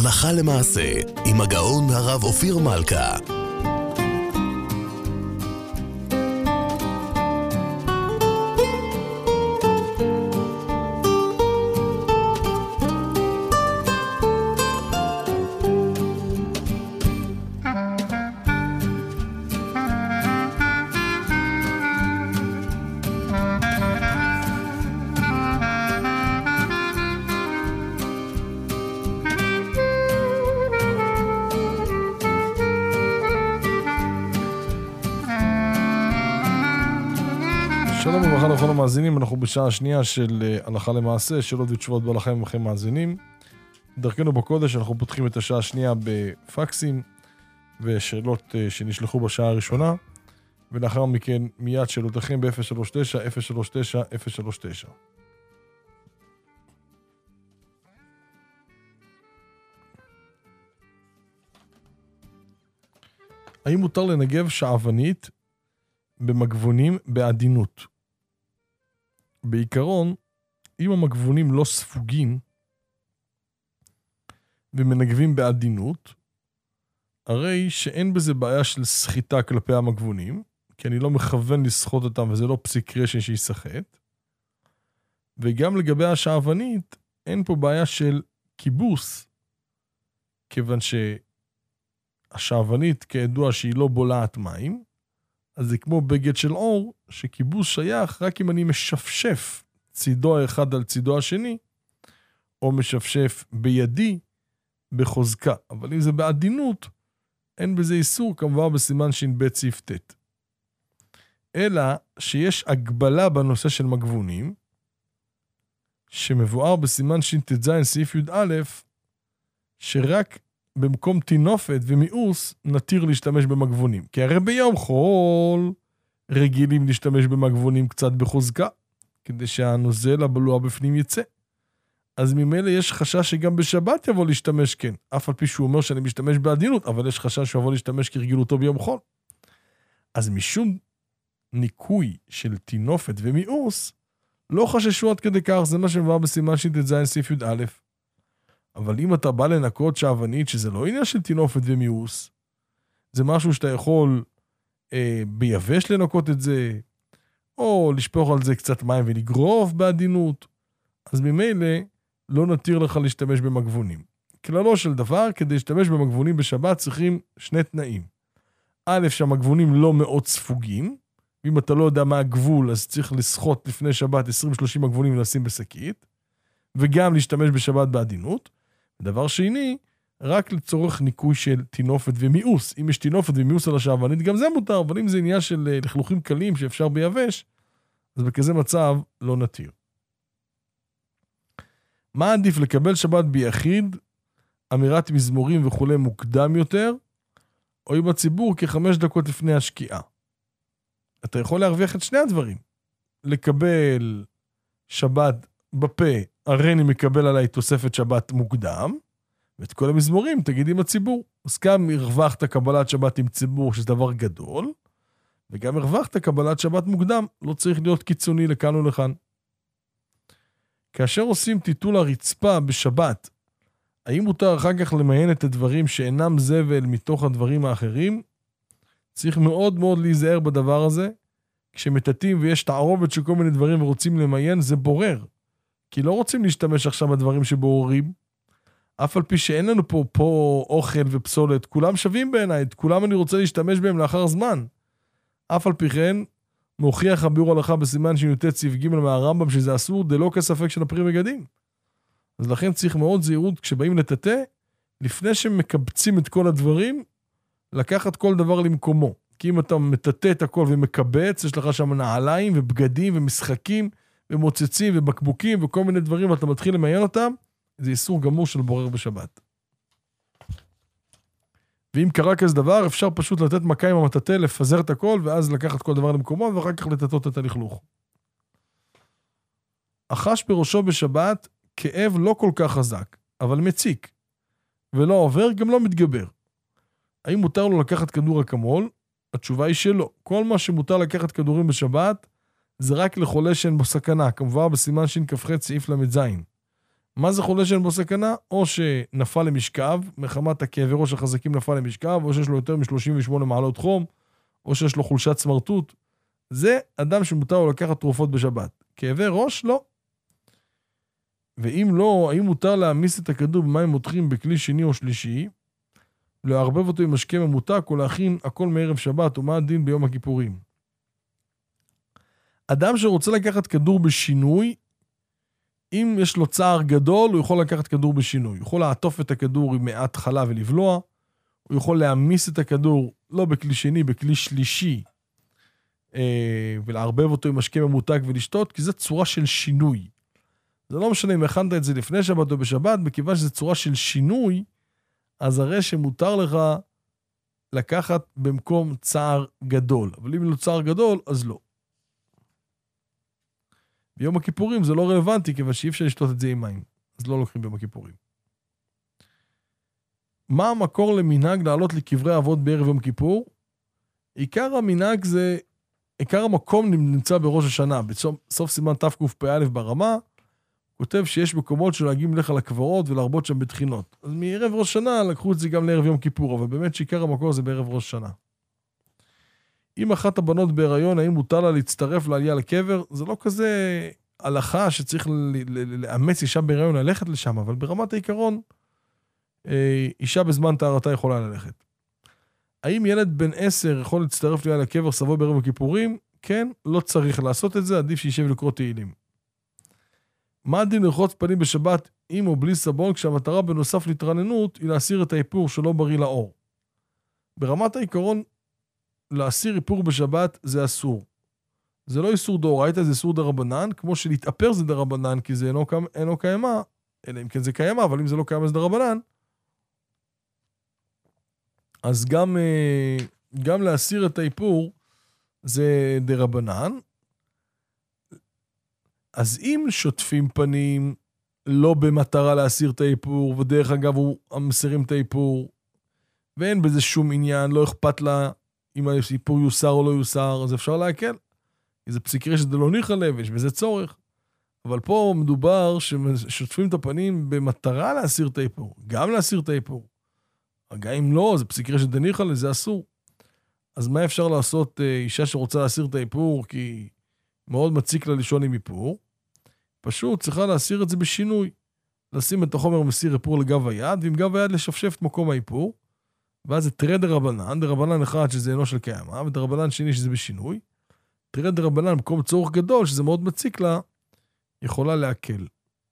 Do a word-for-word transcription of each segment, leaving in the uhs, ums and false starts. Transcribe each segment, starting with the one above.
הלכה למעשה, עם הגאון הרב אופיר מלכה. שלום וברכה לכל המאזינים, אנחנו בשעה השנייה של הלכה למעשה, שאלות ותשובות בהלכה לכם מאזינים. דרכנו בקודש אנחנו פותחים את השעה השנייה בפקסים ושאלות שנשלחו בשעה הראשונה, ולאחר מכן מיד שאלותיכם ב-אפס שלוש תשע אפס שלוש תשע אפס שלוש תשע. האם מותר לנגב שעוונית במגבונים בעדינות? בעיקרון, אם המגבונים לא ספוגים ומנגבים בעדינות, הרי שאין בזה בעיה של סחיטה כלפי המגבונים, כי אני לא מכוון לסחוט אותם וזה לא פסיק רשן שיסחט. וגם לגבי השעוונית, אין פה בעיה של כיבוס, כיוון שהשעוונית כידוע שהיא לא בולעת מים, אז זה כמו בגד של אור, שכיבוס שייך רק אם אני משפשף צידו האחד על צידו השני, או משפשף בידי בחוזקה. אבל אם זה בעדינות, אין בזה איסור, כמובן בסימן ש"ב סעיף ט'. אלא שיש הגבלה בנושא של מגבונים, שמבואר בסימן ש"ט"ז סעיף י"א, שרק במקום תינופת ומיאוס נתיר להשתמש במגבונים. כי הרי ביום חול רגילים להשתמש במגבונים קצת בחוזקה, כדי שהנוזל הבלוע בפנים יצא. אז ממילא יש חשש שגם בשבת יבוא להשתמש כן. אף על פי שהוא אומר שאני משתמש בעדינות, אבל יש חשש שהוא יבוא להשתמש כרגילותו ביום חול. אז משום ניקוי של תינופת ומיאוס, לא חששו עד כדי כך, זה מה שמבואר בסימן ש"ט"ז סעיף י"א. אבל אם אתה בא לנקות שעוונית, שזה לא עניין של תינופת ומיאוס, זה משהו שאתה יכול אה, ביבש לנקות את זה, או לשפוך על זה קצת מים ולגרוף בעדינות, אז ממילא לא נתיר לך להשתמש במגבונים. כללו של דבר, כדי להשתמש במגבונים בשבת צריכים שני תנאים. א', שהמגבונים לא מאוד ספוגים, ואם אתה לא יודע מה הגבול, אז צריך לסחוט לפני שבת עשרים שלושים מגבונים ולשים בשקית, וגם להשתמש בשבת בעדינות. דבר שני, רק לצורך ניקוי של תינופת ומיאוס. אם יש תינופת ומיאוס על השעוונית, גם זה מותר, אבל אם זה עניין של לכלוכים קלים שאפשר ביבש, אז בכזה מצב לא נתיר. מה עדיף, לקבל שבת ביחיד, אמירת מזמורים וכו' מוקדם יותר, או עם הציבור כחמש דקות לפני השקיעה? אתה יכול להרוויח את שני הדברים. לקבל שבת בפה, הרי אני מקבל עליי תוספת שבת מוקדם, ואת כל המזמורים תגיד עם הציבור. אז גם הרווחת קבלת שבת עם ציבור, שזה דבר גדול, וגם הרווחת קבלת שבת מוקדם, לא צריך להיות קיצוני לכאן או לכאן. כאשר עושים טיטול הרצפה בשבת, האם מותר אחר כך למיין את הדברים שאינם זבל מתוך הדברים האחרים? צריך מאוד מאוד להיזהר בדבר הזה. כשמטטים ויש תערובת של כל מיני דברים ורוצים למיין, זה בורר. כי לא רוצים להשתמש עכשיו בדברים שבוררים, אף על פי שאין לנו פה, פה אוכל ופסולת, כולם שווים בעיניי, את כולם אני רוצה להשתמש בהם לאחר זמן. אף על פי כן, מוכיח הביאור הלכה בסימן שי"ט סעיף ג' מהרמב"ם, שזה אסור דלא כספק של הפרי מגדים. אז לכן צריך מאוד זהירות כשבאים לטאטא, לפני שמקבצים את כל הדברים, לקחת כל דבר למקומו. כי אם אתה מטאטא את הכל ומקבץ, יש לך שם נעליים ובגדים ומשחקים, ומוצצים ובקבוקים וכל מיני דברים, ואתה מתחיל למיין אותם, זה איסור גמור של בורר בשבת. ואם קרה כזה דבר, אפשר פשוט לתת מכה עם המטאטא, לפזר את הכל, ואז לקחת כל דבר למקומו, ואחר כך לטאטא את הלכלוך. החש בראשו בשבת, כאב לא כל כך חזק, אבל מציק, ולא עובר, גם לא מתגבר. האם מותר לו לקחת כדור אקמול? התשובה היא שלא. כל מה שמותר לקחת כדורים בשבת, זה רק לחולה שאין בו סכנה, כמובן בסימן ש"כ"ח סעיף למ"ז. מה זה חולה שאין בו סכנה? או שנפל למשכב, מחמת הכאבי ראש החזקים נפל למשכב, או שיש לו יותר מ-שלושים ושמונה מעלות חום, או שיש לו חולשת סמרטוט. זה אדם שמותר לו לקחת תרופות בשבת. כאבי ראש? לא. ואם לא, האם מותר להעמיס את הכדור במים מותחים בכלי שני או שלישי, לערבב אותו עם משקה ממותק, או להכין הכל מערב שבת, ומה הדין ביום הכיפורים? אדם שרוצה לקחת כדור בשינוי, אם יש לו צער גדול, הוא יכול לקחת כדור בשינוי. הוא יכול לעטוף את הכדור עם מעט חלב ולבלוע, הוא יכול להעמיס את הכדור, לא בכלי שני, בכלי שלישי, ולערבב אותו עם משקה ממותק ולשתות, כי זו צורה של שינוי. זה לא משנה אם הכנת את זה לפני שבת או בשבת, מכיוון שזו צורה של שינוי, אז הרי שמותר לך לקחת במקום צער גדול. אבל אם לא צער גדול, אז לא. ביום הכיפורים זה לא רלוונטי, כיוון שאי אפשר לשתות את זה עם מים. אז לא לוקחים ביום הכיפורים. מה המקור למנהג לעלות לקברי אבות בערב יום כיפור? עיקר המנהג זה, עיקר המקום נמצא בראש השנה. בסוף סימן תקפ"א ברמה, כותב שיש מקומות שנוהגים לך לקברות ולהרבות שם בתחינות. אז מערב ראש שנה לקחו את זה גם לערב יום כיפור, אבל באמת שעיקר המקור זה בערב ראש שנה. אם אחת הבנות בהיריון, האם מותר לה להצטרף לעלייה לקבר? זה לא כזה הלכה שצריך לאמץ אישה בהיריון ללכת לשם, אבל ברמת העיקרון, אישה בזמן טהרתה יכולה ללכת. האם ילד בן עשר יכול להצטרף לעלייה לקבר סבו בערב הכיפורים? כן, לא צריך לעשות את זה, עדיף שישב לקרוא תהילים. מה הדין לרחוץ פנים בשבת עם או בלי סבון, כשהמטרה בנוסף להתרעננות היא להסיר את האיפור שלא בריא לאור? ברמת העיקרון, להסיר איפור בשבת זה אסור. זה לא איסור דאורייתא, זה איסור דרבנן, כמו שלהתאפר זה דרבנן, כי זה אינו, אינו קיימה, אלא אם כן זה קיימה, אבל אם זה לא קיימה זה דרבנן, אז גם, גם להסיר את האיפור זה דרבנן. אז אם שוטפים פנים לא במטרה להסיר את האיפור, ודרך אגב הוא מסירים את האיפור, ואין בזה שום עניין, לא אכפת לה אם האיפור יוסר או לא יוסר, אז אפשר להקל. זה פסיקרי שזה לא ניחא לב, יש בזה צורך. אבל פה מדובר ששוטפים את הפנים במטרה להסיר את האיפור, גם להסיר את האיפור. גם אם לא, זה פסיקרי שזה ניחא לב, זה אסור. אז מה אפשר לעשות אישה שרוצה להסיר את האיפור, כי מאוד מציק לה לישון עם איפור? פשוט צריכה להסיר את זה בשינוי. לשים את החומר מסיר איפור לגב היד, ועם גב היד לשפשף את מקום האיפור, ואז זה תראה דרבנן, דרבנן אחד שזה אינו של קיימה, ודרבנן שני שזה בשינוי. תראה דרבנן במקום צורך גדול, שזה מאוד מציק לה, יכולה להקל.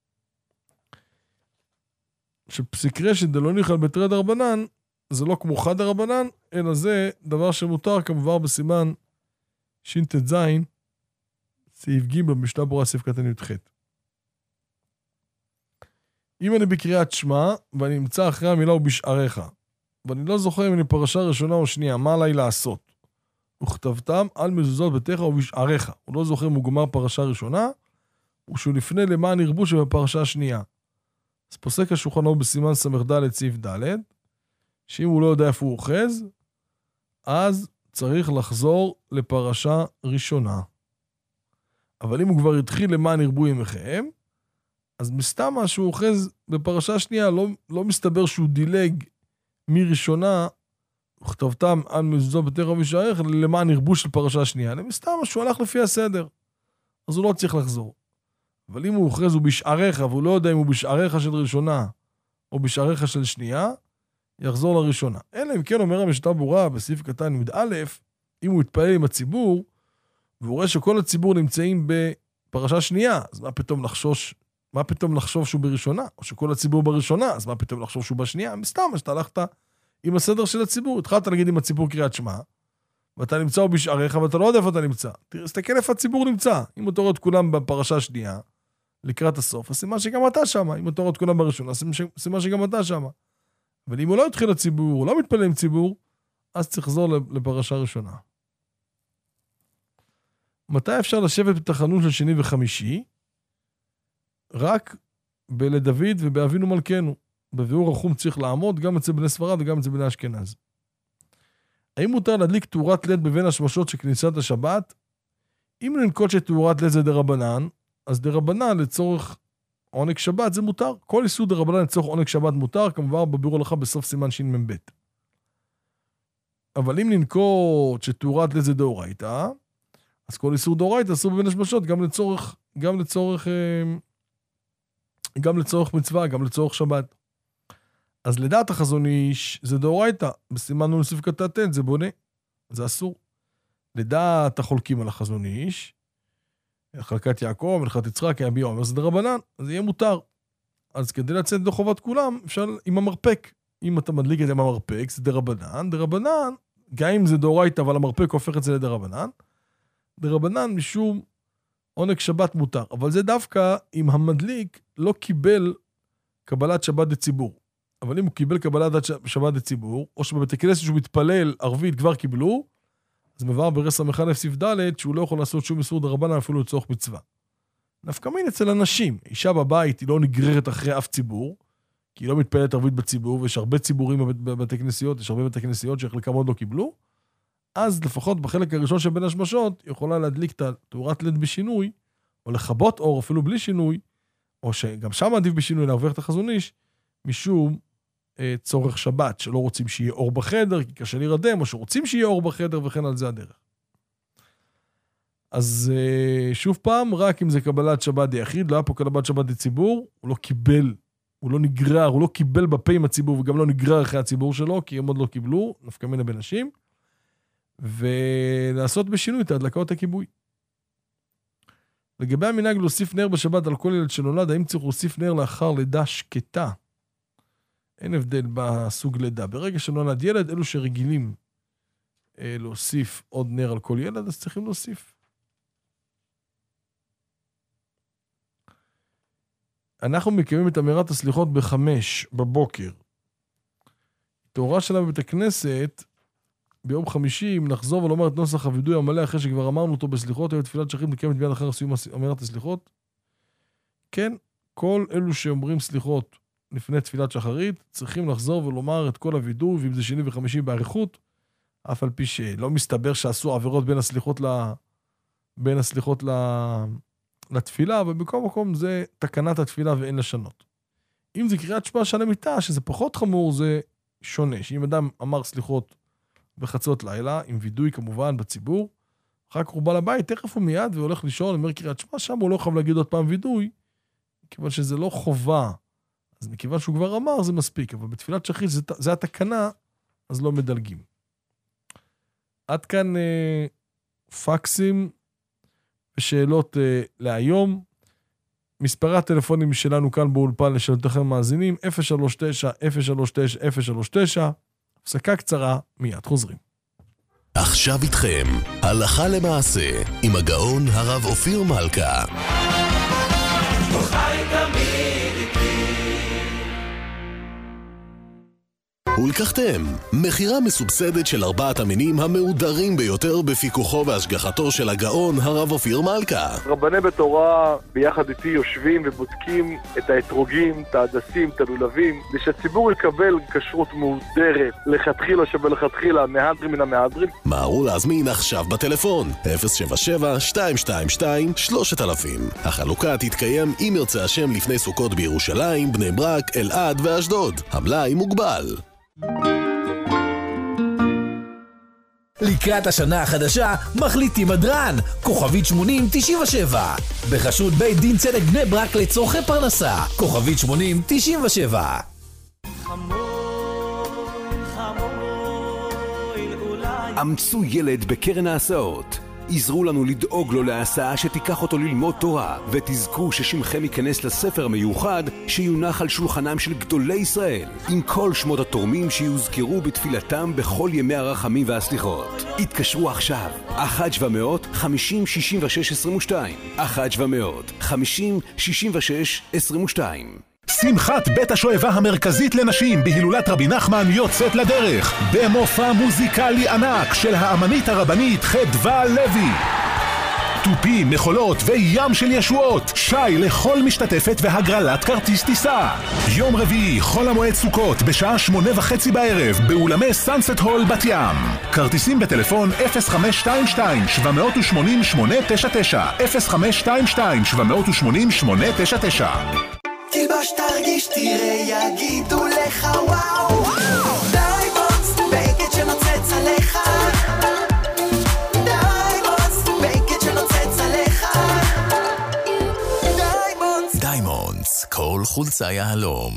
שפסיקרי שדלא ניחא בתראה דרבנן, זה לא כמו חד דרבנן, אלא זה דבר שמותר כמובן בסימן ש"ט"ז, סעיף ג' במשנה ברורה סעיף קטן י"ח. אם אני בקריאת שמע, ואני נמצא אחרי המילה ובשעריך, ואני לא זוכר אם אני פרשה ראשונה או שנייה, מה עליי לעשות? וכתבתם על מזוזות ביתך ובשעריך. הוא לא זוכר אם הוא גמר פרשה ראשונה, ושהוא לפני למען ירבו שבפרשה השנייה. אז פוסק השולחן ערוך בסימן ס"ד סעיף ד', שאם הוא לא יודע איפה הוא אוחז, אז צריך לחזור לפרשה ראשונה. אבל אם הוא כבר התחיל למען ירבו ימיכם, אז מסתמה שהוא אוחז בפרשה שנייה, לא, לא מסתבר שהוא דילג מראשונה, וכתבתם על מזוזות ביתך ובשעריך, למען ירבו של פרשה שנייה, אלא מסתמה שהוא הלך לפי הסדר, אז הוא לא צריך לחזור. אבל אם הוא אוחז הוא בשעריך, והוא לא יודע אם הוא בשעריך של ראשונה, או בשעריך של שנייה, יחזור לראשונה. אלא אם כן אומר המשנה ברורה בסעיף קטן י"א, אם הוא יתפלל עם הציבור, והוא רואה שכל הציבור נמצאים בפרשה שנייה, אז מה פתאום לחשוש, מה פתאום לחשוב שהוא בראשונה? או שכל הציבור בראשונה, אז מה פתאום לחשוב שהוא בשנייה? מסתם, שאתה הלכת עם הסדר של הציבור. התחלת להגיד עם הציבור קריאת שמע, ואתה נמצא בשעריך, ואתה לא יודע איפה אתה נמצא. תסתכל איפה הציבור נמצא. אם אתה רואה את כולם בפרשה שנייה, לקראת הסוף, אז סימן שגם אתה שמה. אם אתה רואה את כולם בראשונה, סימן שגם אתה שמה. אבל אם הוא לא התחיל לציבור, הוא לא מתפלל עם ציבור, אז צריך לחזור לפרשה ראשונה. מתי אפשר לשבת בתחנון של שני וחמישי? רק בלדוד ובאבינו מלכנו. בביאור החום צריך לעמוד גם אצל בני ספרד וגם אצל בני אשכנז. האם מותר להדליק תאורת לד בבין השמשות של כניסת השבת? אם ננקוט שתאורת לד זה דרבנן, אז דרבנן לצורך עונג שבת זה מותר. כל איסור דרבנן לצורך עונג שבת מותר, כמובן בביאור הלכה בסוף סימן ש"מ ב'. אבל אם ננקוט שתאורת לזה דאורייתא, אז כל איסור דאורייתא אסור בבין השמשות, גם לצורך, גם לצורך, גם לצורך מצווה, גם לצורך שבת. אז לדעת החזון איש, זה דאורייתא, בסימן נוסיף קטן, זה בונה, זה אסור. לדעת החולקים על החזון איש, חלקת יעקב, הלכת יצחק, יביע אומר, זה דרבנן, אז יהיה מותר. אז כדי לצאת דו חובת כולם, אפשר עם המרפק. אם אתה מדליק את זה עם המרפק, זה דרבנן, דרבנן, גם אם זה דאורייתא, אבל המרפק הופך את זה לדרבנן, דרבנן משום עונג שבת מותר. אבל זה דווקא אם המדליק לא קיבל קבלת שבת לציבור. אבל אם הוא קיבל קבלת שבת לציבור, או שבבית כנסת שהוא מתפלל ערבית כבר קיבלו, אז מבאר ברס המחלף סעיף ד' שהוא לא יכול לעשות שום איסור דרבנן אפילו לצורך מצווה. נפקא מין אצל אנשים, אישה בבית היא לא נגררת אחרי אף ציבור, כי היא לא מתפללת ערבית בציבור, ויש הרבה ציבורים בבתי כנסיות, יש הרבה בתי כנסיות שחלקם עוד לא קיבלו, אז לפחות בחלק הראשון של בין השמשות, היא יכולה להדליק את תאורת לד בשינוי, או לכבות אור אפילו בלי שינוי, או שגם שם עדיף בשינוי להרוויח את החזון איש, משום אה, צורך שבת, שלא רוצים שיהיה אור בחדר, כי קשה להירדם, או שרוצים שיהיה אור בחדר, וכן על זה הדרך. אז אה, שוב פעם, רק אם זה קבלת שבת דיחיד, לא היה פה קבלת שבת לציבור, הוא לא קיבל, הוא לא נגרר, הוא לא קיבל בפה עם הציבור, וגם לא נגרר אחרי הציבור שלו, כי הם עוד לא קיבלו, נפקא מינה בנשים, ולעשות בשינוי את ההדלקות הכיבוי. לגבי המנהג להוסיף נר בשבת על כל ילד שנולד, האם צריך להוסיף נר לאחר לידה שקטה? אין הבדל בסוג לידה. ברגע שנולד ילד, אלו שרגילים אה, להוסיף עוד נר על כל ילד, אז צריכים להוסיף. אנחנו מקיימים את אמירת הסליחות בחמש בבוקר. תורה שלה בבית הכנסת, ביום חמישי, אם נחזור ולומר את נוסח הוידוי המלא, אחרי שכבר אמרנו אותו בסליחות, היו תפילת שחרית מקיימת מיד אחר סיום אמירת הסליחות. כן, כל אלו שאומרים סליחות לפני תפילת שחרית, צריכים לחזור ולומר את כל הוידוי, ואם זה שני וחמישי בעריכות, אף על פי שלא מסתבר שעשו עבירות בין הסליחות ל... בין הסליחות ל... לתפילה, ובכל מקום זה תקנת התפילה ואין לשנות. אם זה קריאת שמע של המיטה, שזה פחות חמור, זה שונה. שאם אדם אמר סליחות בחצות לילה, עם וידוי כמובן בציבור, אחר כך הוא בא לבית, תכף הוא מיד והולך לישון, אומר קריאת שמע, שם הוא לא חייב להגיד עוד פעם וידוי, כיוון שזה לא חובה, אז מכיוון שהוא כבר אמר, זה מספיק, אבל בתפילת שחרית זה, זה התקנה, אז לא מדלגים. עד כאן אה, פקסים ושאלות אה, להיום. מספרי הטלפונים שלנו כאן באולפן לשאלותיכם מאזינים, אפס שלוש תשע אפס שלוש תשע אפס שלוש תשע, הפסקה קצרה, מיד חוזרים. עכשיו איתכם, הלכה למעשה, עם הגאון הרב אופיר מלכה. ולקחתם, מחירה מסובסדת של ארבעת המינים המעודרים ביותר בפיקוחו והשגחתו של הגאון הרב אופיר מלכה. רבני בתורה ביחד איתי יושבים ובודקים את האתרוגים, את ההדסים, את הלולבים, ושהציבור יקבל כשרות מהודרת, לכתחילה שבלכתחילה, מהדרים מן המהדרים. מהרו להזמין עכשיו בטלפון, אפס שבע שבע שתיים שתיים שתיים שלושת אלפים. החלוקה תתקיים אם ירצה השם לפני סוכות בירושלים, בני ברק, אלעד ואשדוד. המלאי מוגבל. לקראת השנה החדשה מחליטים מדרן כוכבית שמונים תשעים ושבע בחסות בית דין צדק בני ברק לצורכי פרנסה כוכבית שמונים תשעים ושבע. אמצו ילד בקרן ההסעות, עזרו לנו לדאוג לו להסעה שתיקח אותו ללמוד תורה, ותזכו ששמכם ייכנס לספר מיוחד שיונח על שולחנם של גדולי ישראל, עם כל שמות התורמים שיוזכרו בתפילתם בכל ימי הרחמים והסליחות. התקשרו עכשיו, אחת שבע מאות חמישים שישים ושש עשרים ושתיים, אחת שבע מאות חמישים שישים ושש עשרים ושתיים. שמחת בית השואבה המרכזית לנשים בהילולת רבי נחמן יוצאת לדרך במופע מוזיקלי ענק של האמנית הרבנית חדווה לוי. טופים, מחולות וים של ישועות, שי לכל משתתפת והגרלת כרטיס טיסה. יום רביעי, חול המועד סוכות, בשעה שמונה וחצי בערב, באולמי סאנסט הול בת ים. כרטיסים בטלפון אפס חמש שתיים שתיים שבע שמונה שמונה תשע תשע, אפס חמש שתיים שתיים שבע שמונה שמונה תשע תשע. תלבש תרגיש תראה יגידו לך וואו דיימונדס בייקט שנוצץ עליך דיימונדס בייקט שנוצץ עליך דיימונדס דיימונדס, כל חולצה יהלום.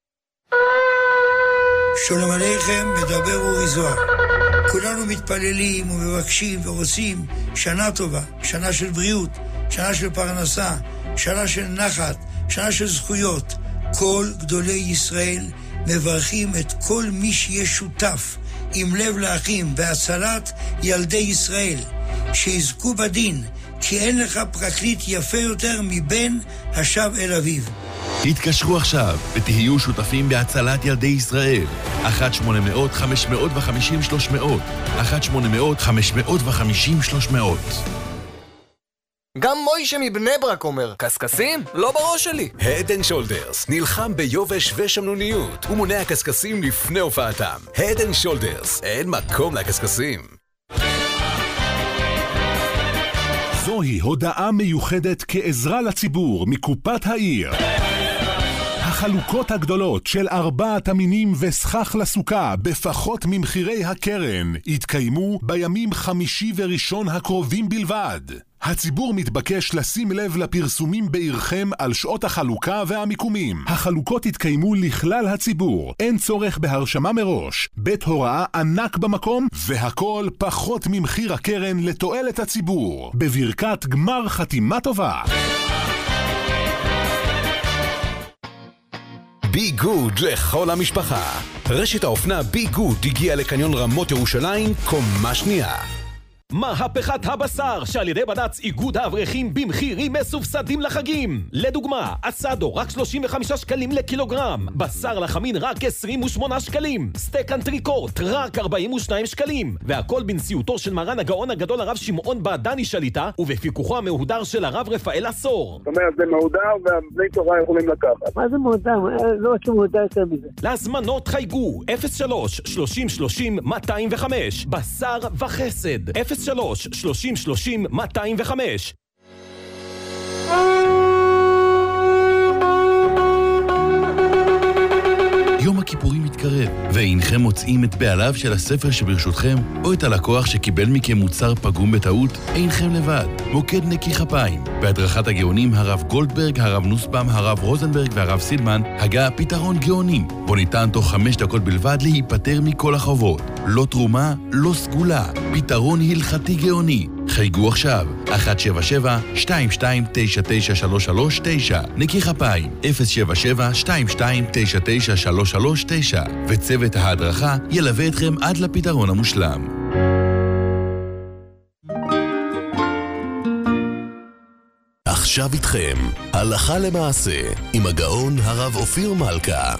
שלום עליכם, מדבר אורי זוהר. כולנו מתפללים ומבקשים ורוצים שנה טובה, שנה של בריאות, שנה של פרנסה, שנה של נחת, שנה של זכויות. כל גדולי ישראל מברכים את כל מי שיהיה שותף עם לב לאחים והצלת ילדי ישראל, שיזכו בדין, כי אין לך פרקליט יפה יותר מבן השב אל אביו. התקשרו עכשיו ותהיו שותפים בהצלת ילדי ישראל. אחת שמונה מאות חמש מאות וחמישים שלוש מאות אחת שמונה מאות חמש מאות וחמישים שלוש מאות. גם מוישה מבני ברק אומר, קסקסים? לא בראש שלי. Head and Shoulders נלחם ביובש ושמנוניות ומונע קסקסים לפני הופעתם. Head and Shoulders, אין מקום לקסקסים. זוהי הודעה מיוחדת כעזרה לציבור מקופת העיר. החלוקות הגדולות של ארבעת המינים וסכך לסוכה בפחות ממחירי הקרן יתקיימו בימים חמישי וראשון הקרובים בלבד. הציבור מתבקש לשים לב לפרסומים בעירכם על שעות החלוקה והמיקומים. החלוקות יתקיימו לכלל הציבור, אין צורך בהרשמה מראש. בית הוראה ענק במקום, והכל פחות ממחיר הקרן לתועלת הציבור. בברכת גמר חתימה טובה. בי גוד לכל המשפחה. רשת האופנה בי גוד הגיעה לקניון רמות ירושלים קומה שנייה. מהפכת הבשר שעל ידי בד"ץ איגוד האברכים במחירים מסובסדים לחגים. לדוגמה, אסדו רק שלושים וחמישה שקלים לקילוגרם, בשר לחמין רק עשרים ושמונה שקלים, סטייק אנטריקוט רק ארבעים ושניים שקלים, והכל בנשיאותו של מרן הגאון הגדול הרב שמעון בעדני שליטה ובפיקוחו המהודר של הרב רפאל עשור. זאת אומרת, זה מהודר והבני תורה יכולים לקחת. מה זה מהודר? לא רק שמהודר יותר מזה. להזמנות חייגו אפס שלוש שלושים שלושים מאתיים וחמש, בשר וחסד אפס שלוש שלושים שלושים מאתיים וחמש. יום הכיפורים מתקרב, ואינכם מוצאים את בעליו של הספר שברשותכם, או את הלקוח שקיבל מכם מוצר פגום בטעות, אינכם לבד. מוקד נקי כפיים, בהדרכת הגאונים הרב גולדברג, הרב נוסבאום, הרב רוזנברג והרב סילמן, הגה פתרון גאונים, בו ניתן תוך חמש דקות בלבד להיפטר מכל החובות. לא תרומה, לא סגולה, פתרון הלכתי גאוני. חייגו עכשיו, אחת שבע שבע שתיים שתיים תשע תשע שלוש שלוש תשע, נקי כפיים, אפס שבע שבע שתיים שתיים תשע תשע שלוש שלוש תשע, וצוות ההדרכה ילווה אתכם עד לפתרון המושלם. עכשיו איתכם, הלכה למעשה, עם הגאון הרב אופיר מלכה.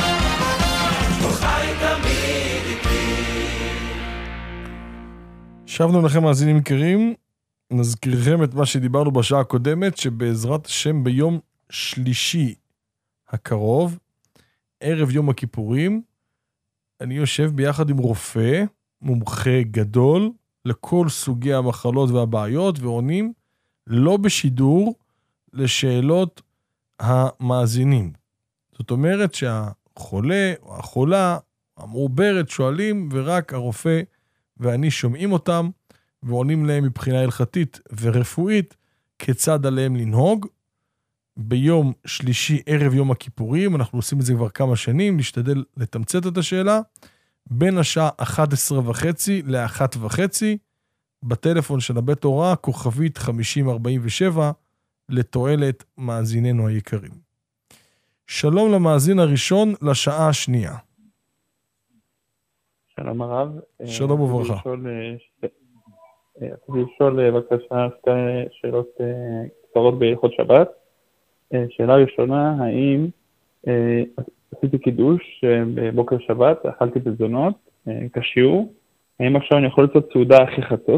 שבנו לכם מאזינים יקרים, נזכירכם את מה שדיברנו בשעה הקודמת, שבעזרת השם ביום שלישי הקרוב, ערב יום הכיפורים, אני יושב ביחד עם רופא, מומחה גדול, לכל סוגי המחלות והבעיות, ועונים לא בשידור לשאלות המאזינים. זאת אומרת שהחולה או החולה, המעוברת שואלים, ורק הרופא ואני שומעים אותם, ועונים להם מבחינה הלכתית ורפואית, כיצד עליהם לנהוג. ביום שלישי ערב יום הכיפורים, אנחנו עושים את זה כבר כמה שנים, נשתדל לתמצת את השאלה, בין השעה אחת עשרה וחצי ל-אחת וחצי, בטלפון של הבית הוראה, כוכבית חמישים ארבעים ושבע, לתועלת מאזיננו היקרים. שלום למאזין הראשון לשעה השנייה. שלום הרב. שלום וברכה. רציתי לשאול בבקשה שתי שאלות קצרות בהלכות שבת. שאלה ראשונה, האם עשיתי קידוש בבוקר שבת, אכלתי בזונות, כשיעור, האם עכשיו אני יכול לעשות סעודה אחרי חצות?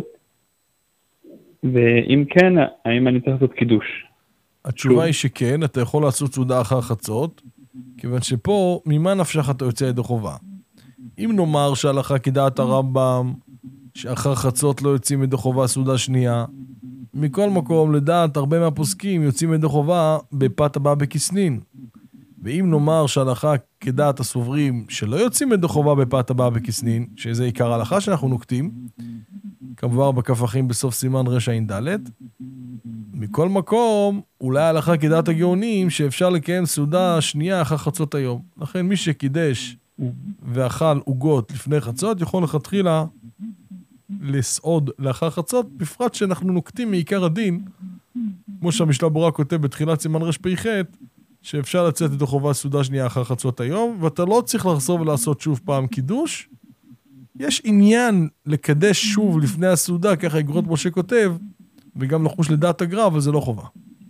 ואם כן, האם אני צריך לעשות קידוש? התשובה היא שכן, אתה יכול לעשות סעודה אחר חצות, כיוון שפה, ממה נפשך אתה יוצא ידי חובה? אם נאמר שהלכה כדעת הרמב"ם, שאחר חצות לא יוצאים ידי חובה סעודה שנייה, מכל מקום, לדעת הרבה מהפוסקים יוצאים ידי חובה בפת הבא בכסנין. ואם נאמר שההלכה כדעת הסוברים שלא יוצאים ידי חובה בפת הבאה בכסנין, שזה עיקר ההלכה שאנחנו נוקטים, כמובן בכפכים בסוף סימן רשע עין ד', מכל מקום, אולי ההלכה כדעת הגאונים שאפשר לקיים סעודה שנייה אחר חצות היום. לכן מי שקידש ואכל עוגות לפני חצות, יכול לכתחילה לסעוד לאחר חצות, בפרט שאנחנו נוקטים מעיקר הדין, כמו שהמשנה ברורה כותב בתחילת סימן רש פ"ח, שאפשר לצאת את החובה סעודה שנייה אחר חצות היום, ואתה לא צריך לחזור ולעשות שוב פעם קידוש. יש עניין לקדש שוב לפני הסעודה, ככה אגרות משה כותב, וגם לחוש לדעת הגר"א, אבל זה לא חובה.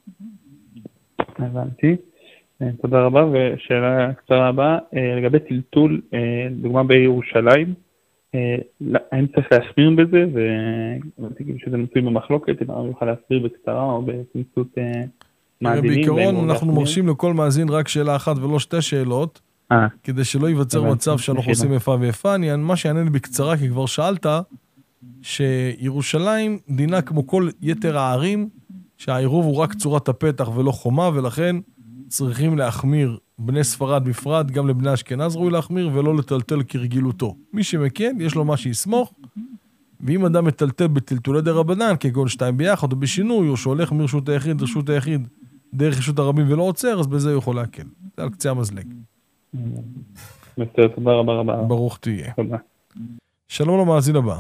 הבנתי. תודה רבה, ושאלה קצרה הבאה, לגבי טלטול, דוגמה בירושלים, האם צריך להחמיר בזה, ואני שזה מצוי במחלוקת, אם אני יכול להסביר בקצרה או בתמצות מאזינים. בעיקרון אנחנו מרשים לכל מאזין רק שאלה אחת ולא שתי שאלות, כדי שלא ייווצר מצב שאנחנו עושים איפה ואיפה. מה שיענה לי בקצרה, כי כבר שאלת, שירושלים דינה כמו כל יתר הערים, שהעירוב הוא רק צורת הפתח ולא חומה, ולכן צריכים להחמיר בני ספרד בפרט, גם לבני אשכנז ראוי להחמיר, ולא לטלטל כרגילותו. מי שמכן, יש לו מה שיסמוך, ואם אדם מטלטל בטלטולי דרבנן, כגון שתיים ביחד או בשינוי, או שהולך מרשות היחיד לרשות היחיד, דרך רשות הרבים ולא עוצר, אז בזה הוא יכול להקל. זה על קצה המזלג. בסדר, תודה רבה רבה. ברוך תהיה. שלום למאזין הבא.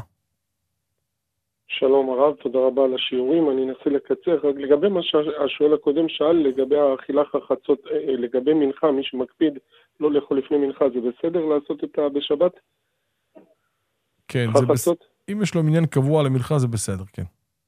שלום הרב, תודה רבה על השיעורים. אני אנסה לקצר, רק לגבי מה שהשואל הקודם שאל, לגבי האכילה חצות, לגבי מנחה, מי שמקפיד לא לאכול לפני מנחה, זה בסדר לעשות אותה בשבת? כן, זה בסדר. אם יש לו עניין קבוע למנחה, זה בסדר, כן.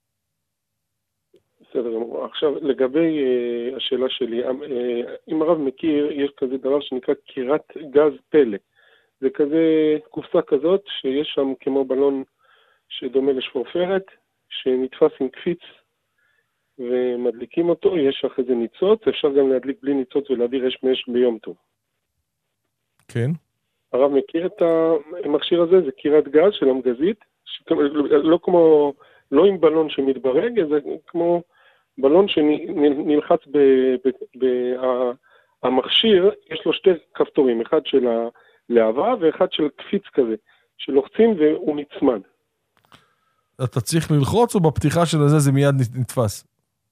בסדר, עכשיו לגבי uh, השאלה שלי, uh, אם הרב מכיר, יש כזה דבר שנקרא קירת גז פלא. זה כזה קופסה כזאת שיש שם כמו בלון שדומה לשפורפרת, שנתפס עם קפיץ ומדליקים אותו, יש אחרי זה ניצוץ, אפשר גם להדליק בלי ניצוץ ולהדיר אש מאש ביום טוב. כן. הרב מכיר את המכשיר הזה, זה קירת גז של המגזית, לא כמו, לא עם בלון שמתברג, זה כמו בלון שנלחץ ב... ב, ב המכשיר, יש לו שתי כפתורים, אחד של הלהבה ואחד של קפיץ כזה, שלוחצים והוא נצמד. אתה צריך ללחוץ או בפתיחה של זה זה מיד נתפס?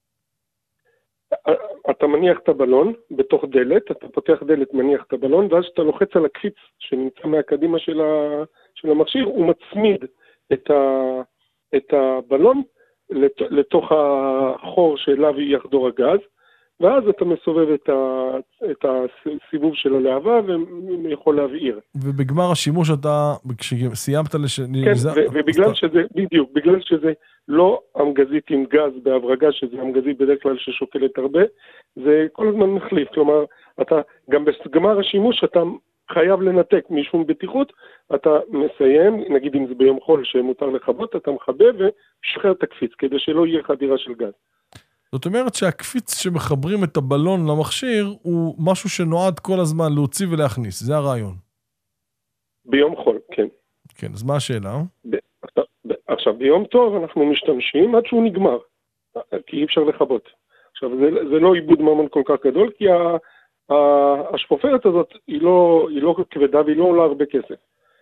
אתה מניח את הבלון בתוך דלת, אתה פותח דלת, מניח את הבלון, ואז אתה לוחץ על הקפיץ שנמצא מהקדימה של, ה, של המכשיר, הוא מצמיד את, ה, את הבלון לת, לתוך החור שאליו יחדור הגז, ואז אתה מסובב את, ה, את הסיבוב של הלהבה ויכול להבעיר. ובגמר השימוש אתה, כשסיימת לש... כן, ו- ובגלל שזה, בדיוק, בגלל שזה לא המגזית עם גז בהברגה, שזה המגזית בדרך כלל ששוקלת הרבה, זה כל הזמן מחליף. כלומר, אתה, גם בגמר השימוש אתה חייב לנתק משום בטיחות, אתה מסיים, נגיד אם זה ביום חול שמותר לחבות, אתה מכבה ושחרר את הקפיץ, כדי שלא יהיה חדירה של גז. זאת אומרת שהקפיץ שמחברים את הבלון למכשיר הוא משהו שנועד כל הזמן להוציא ולהכניס, זה הרעיון. ביום חול, כן. כן, אז מה השאלה? ב- עכשיו, ביום טוב אנחנו משתמשים עד שהוא נגמר, כי אי אפשר לחבות. עכשיו, זה, זה לא עיבוד ממון כל כך גדול, כי ה, ה, השפופרת הזאת היא לא, היא לא כבדה והיא לא עולה הרבה כסף.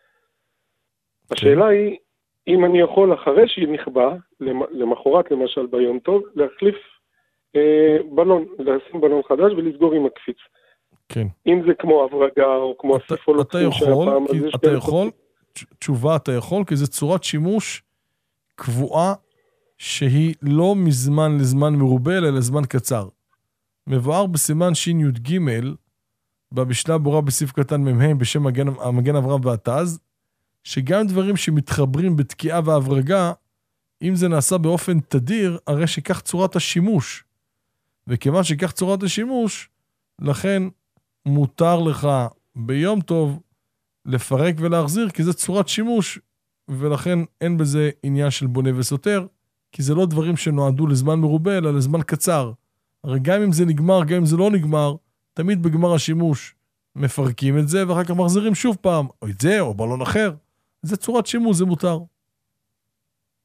השאלה היא, אם אני יכול אחרי שהיא נכבה, למחרת למשל ביום טוב, להחליף אה, בלון, לשים בלון חדש ולסגור עם הקפיץ. כן. אם זה כמו הברגה או כמו הסיפולוקסים שהפעם... אתה יכול, אתה יכול, תשובה, אתה יכול, כי זו צורת שימוש קבועה שהיא לא מזמן לזמן מרובה, אלא לזמן קצר. מבואר בסימן שין י' ג' במשנה ברורה בסעיף קטן מ"ה בשם מגן, המגן אברהם והתז, שגם דברים שמתחברים בתקיעה והברגה, אם זה נעשה באופן תדיר, הרי שכך צורת השימוש. וכיוון שכך צורת השימוש, לכן מותר לך ביום טוב לפרק ולהחזיר, כי זה צורת שימוש, ולכן אין בזה עניין של בונה וסותר, כי זה לא דברים שנועדו לזמן מרובה, אלא לזמן קצר. הרי גם אם זה נגמר, גם אם זה לא נגמר, תמיד בגמר השימוש מפרקים את זה, ואחר כך מחזירים שוב פעם, או את זה, או בלון אחר. זה צורת שימוש, זה מותר.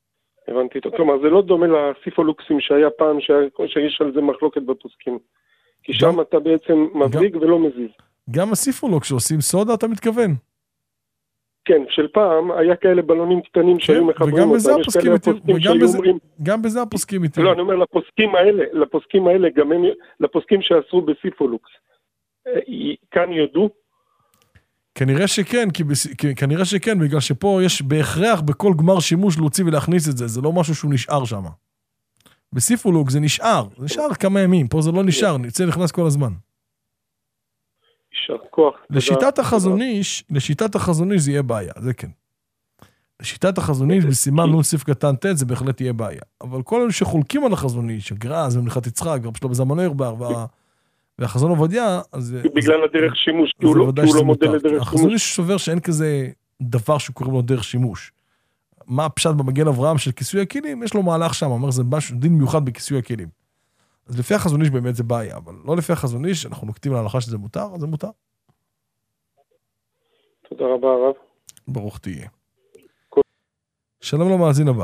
הבנתי אותו. כלומר, זה לא דומה לסיפולוקסים שהיה פעם, שהיה, שיש על זה מחלוקת בפוסקים. כי שם אתה בעצם מבריג ולא מזיז. גם הסיפולוג שעושים סודה, אתה מתכוון? כן, של פעם היה כאלה בלונים קטנים שהיו מחברים אותם. וגם בזה הפוסקים איתי, וגם בזה הפוסקים איתי. לא, אני אומר, לפוסקים האלה, לפוסקים האלה, גם הם, לפוסקים שעשו בסיפולוקס, כאן יודו? כנראה שכן, כי בס... כנראה שכן, בגלל שפה יש בהכרח בכל גמר שימוש להוציא ולהכניס את זה, זה לא משהו שהוא נשאר שם. בסיפולוג זה נשאר, זה נשאר כמה ימים, פה זה לא נשאר, זה נכנס כל הזמן. יישר כוח. לשיטת החזון איש, לשיטת החזון איש זה יהיה בעיה, זה כן. לשיטת החזון איש בסימן נון סif קטן ט' זה בהחלט יהיה בעיה. אבל כל אלה שחולקים על החזון איש, הגר"א, זה מלכת יצחק, רב שלמה זלמן אוירבך, וה... והחזון עובדיה, אז... בגלל הדרך שימוש, כי הוא לא מודל לדרך שימוש. החזון איש שובר שאין כזה דבר שקוראים לו דרך שימוש. מה הפשט במגן אברהם של כיסוי הכלים? יש לו מהלך שם, אומר, זה משהו, דין מיוחד בכיסוי הכלים. אז לפי החזון איש באמת זה בעיה, אבל לא לפי החזון איש, אנחנו נוקטים להלכה שזה מותר, אז זה מותר. תודה רבה, הרב. ברוך תהיה. שלום למאזין הבא.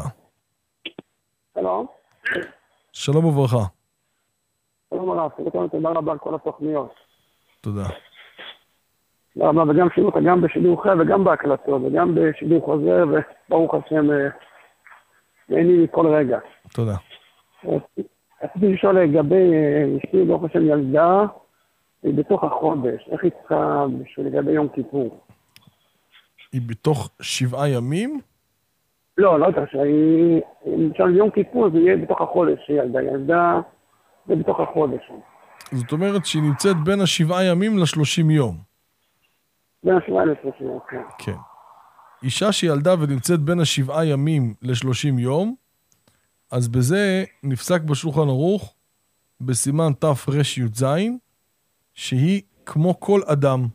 שלום. שלום וברכה. שלום הרב, תודה רבה על כל התוכניות. תודה. תודה רבה, וגם שידור, גם בשידור חי וגם בהקלטות, וגם בשידור חוזר, וברוך השם, נהנים מכל רגע. תודה. רציתי לשאול לגבי אשתי, ברוך השם ילדה, היא בתוך החודש, איך היא צריכה בשביל לגבי יום כיפור? היא בתוך שבעה ימים? לא, לא יודע, שהיא, למשל יום כיפור זה יהיה בתוך החודש, ילדה, ילדה, זה בתוך החודש. זאת אומרת שהיא נמצאת בין השבעה ימים לשלושים יום. בין השבעה לשלושים יום, כן. כן. אישה שילדה ונמצאת בין השבעה ימים לשלושים יום, אז בזה נפסק בשולחן ערוך, בסימן תר"ז, שהיא כמו כל אדם.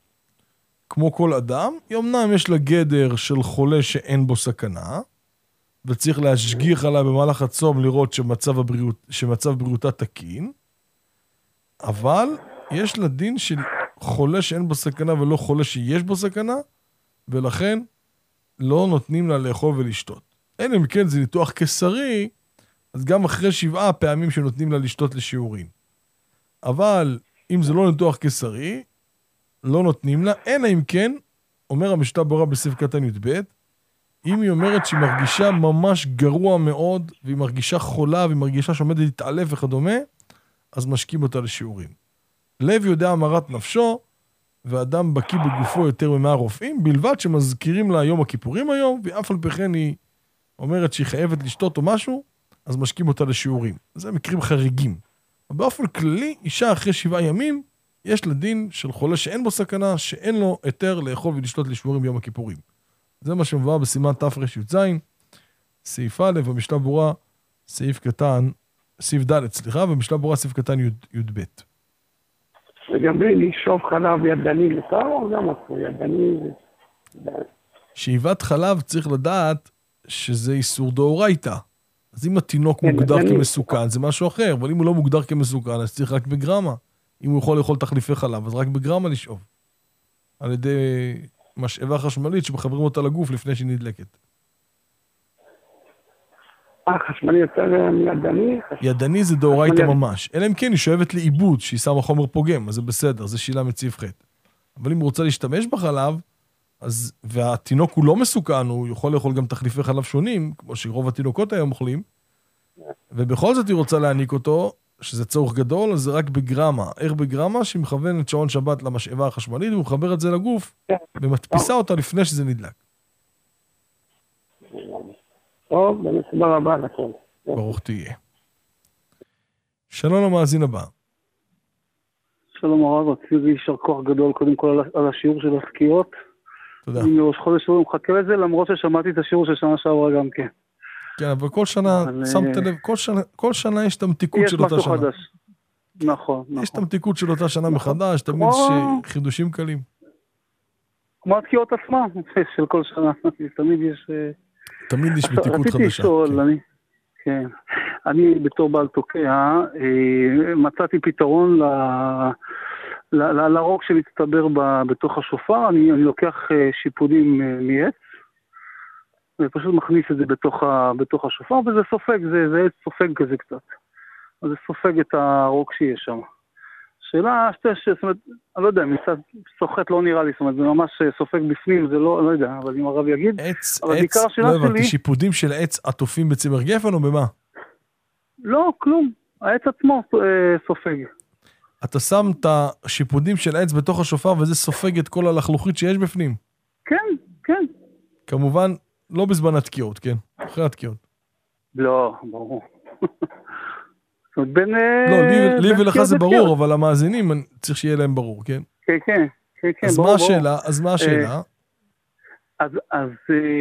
כמו כל אדם, אמנם יש לה גדר של חולה שאין בו סכנה, וצריך להשגיח עליה במהלך הצום לראות שמצב, הבריאות, שמצב בריאותה תקין, אבל יש לה דין של חולה שאין בו סכנה ולא חולה שיש בו סכנה, ולכן לא נותנים לה לאכול ולשתות. אין אם כן זה ניתוח קיסרי, אז גם אחרי שבעה פעמים שנותנים לה לשתות לשיעורים. אבל אם זה לא ניתוח קיסרי, לא נותנים לה, אלא אם כן, אומר המשנה ברורה בסעיף קטן י"ב, אם היא אומרת שהיא מרגישה ממש גרוע מאוד, והיא מרגישה חולה, והיא מרגישה שעומדת להתעלף וכדומה, אז משקים אותה לשיעורים. לב יודע אמרת נפשו, ואדם בקיא בגופו יותר ממאה רופאים, בלבד שמזכירים לה יום הכיפורים היום, ואף על פי כן היא אומרת שהיא חייבת לשתות או משהו, אז משקים אותה לשיעורים. זה מקרים חריגים. באופן כללי, אישה אחרי שבעה ימים, יש לדין של חולה שאין בו סכנה, שאין לו היתר לאכול ולשתות לשיעורים ביום הכיפורים. זה מה שמובא בסימן תר"ז, סעיף א', במשנה ברורה, סעיף קטן, סעיף ד', סליחה, במשנה ברורה, סעיף קטן י"ב. לגבי לשאוב חלב ידני לשר, או גם עשו ידני? שאיבת חלב צריך לדעת שזה איסור דאורייתא. אז אם התינוק מוגדר כמסוכן, זה משהו אחר, אבל אם הוא לא מוגדר כמסוכן, אז צריך רק בגרמה. אם הוא יכול לאכול תחליפי חלב, אז רק בגרמה לשאוב. על ידי משאבה חשמלית שמחברים אותה לגוף לפני שהיא נדלקת. אה, חשמלי יותר מידני? ידני זה דאורייתא ממש. אלא אם כן היא שואבת לאיבוד, שהיא שמה חומר פוגם, אז זה בסדר, זה שאלה מציב חטא. אבל אם הוא רוצה להשתמש בחלב, אז, והתינוק הוא לא מסוכן, הוא יכול לאכול גם תחליפי חלב שונים, כמו שרוב התינוקות היום אוכלים, ובכל זאת היא רוצה להעניק אותו, שזה צורך גדול, אז זה רק בגרמה. איך בגרמה? שהיא מכוון את שעון שבת למשאבה החשמלית, והוא מחבר את זה לגוף, ומדפיסה אותה לפני שזה נדלק. טוב, באמת תודה רבה לכל. ברוך תהיה. שלום למאזין הבא. שלום הרב, רציתי יישר כוח גדול קודם כל על השיעור של הסקיות. תודה. אני ראש חודש שיעור מחכה לזה, למרות ששמעתי את השיעור של שנה שעברה גם כן. כן, אבל כל שנה, שמת לב, כל שנה, כל שנה יש את המתיקות של אותה שנה. יש משהו חדש. נכון, נכון. יש את המתיקות של אותה שנה מחדש, תמיד חידושים קלים. כמו התקיעות עצמה, של כל שנה, תמיד יש... תמיד יש מתיקות חדשה. רציתי לשאול, אני... כן. אני בתור בעל תוקע, מצאתי פתרון לרוק שמצטבר בתוך השופר, אני לוקח שיפודים מעץ, ופשוט מכניס את זה בתוך, ה, בתוך השופר, וזה סופג, זה, זה סופג כזה קצת. אז זה סופג את הרוק שיש שם. שאלה, זאת אומרת, אני לא יודע, מצד סוחט לא נראה לי, זאת אומרת, זה ממש סופג בפנים, זה לא, אני לא יודע, אבל אם הרב יגיד, עץ, אבל עץ, בעיקר השאלה לא הבנתי, שלי, שיפודים של עץ עטופים בצמר גפן או במה? לא, כלום, העץ עצמו אה, סופג. אתה שם את השיפודים של העץ בתוך השופר, וזה סופג את כל הלחלוכית שיש בפנים. כן, כן. כמובן, לא בזמן התקיעות, כן? אחרי התקיעות. לא, ברור. זאת אומרת, בין... לא, לי, לי ולך זה ברור, אבל המאזינים צריך שיהיה להם ברור, כן? כן, כן, כן, כן, אז ברור, מה ברור. השאלה? אז מה השאלה? אז, אז...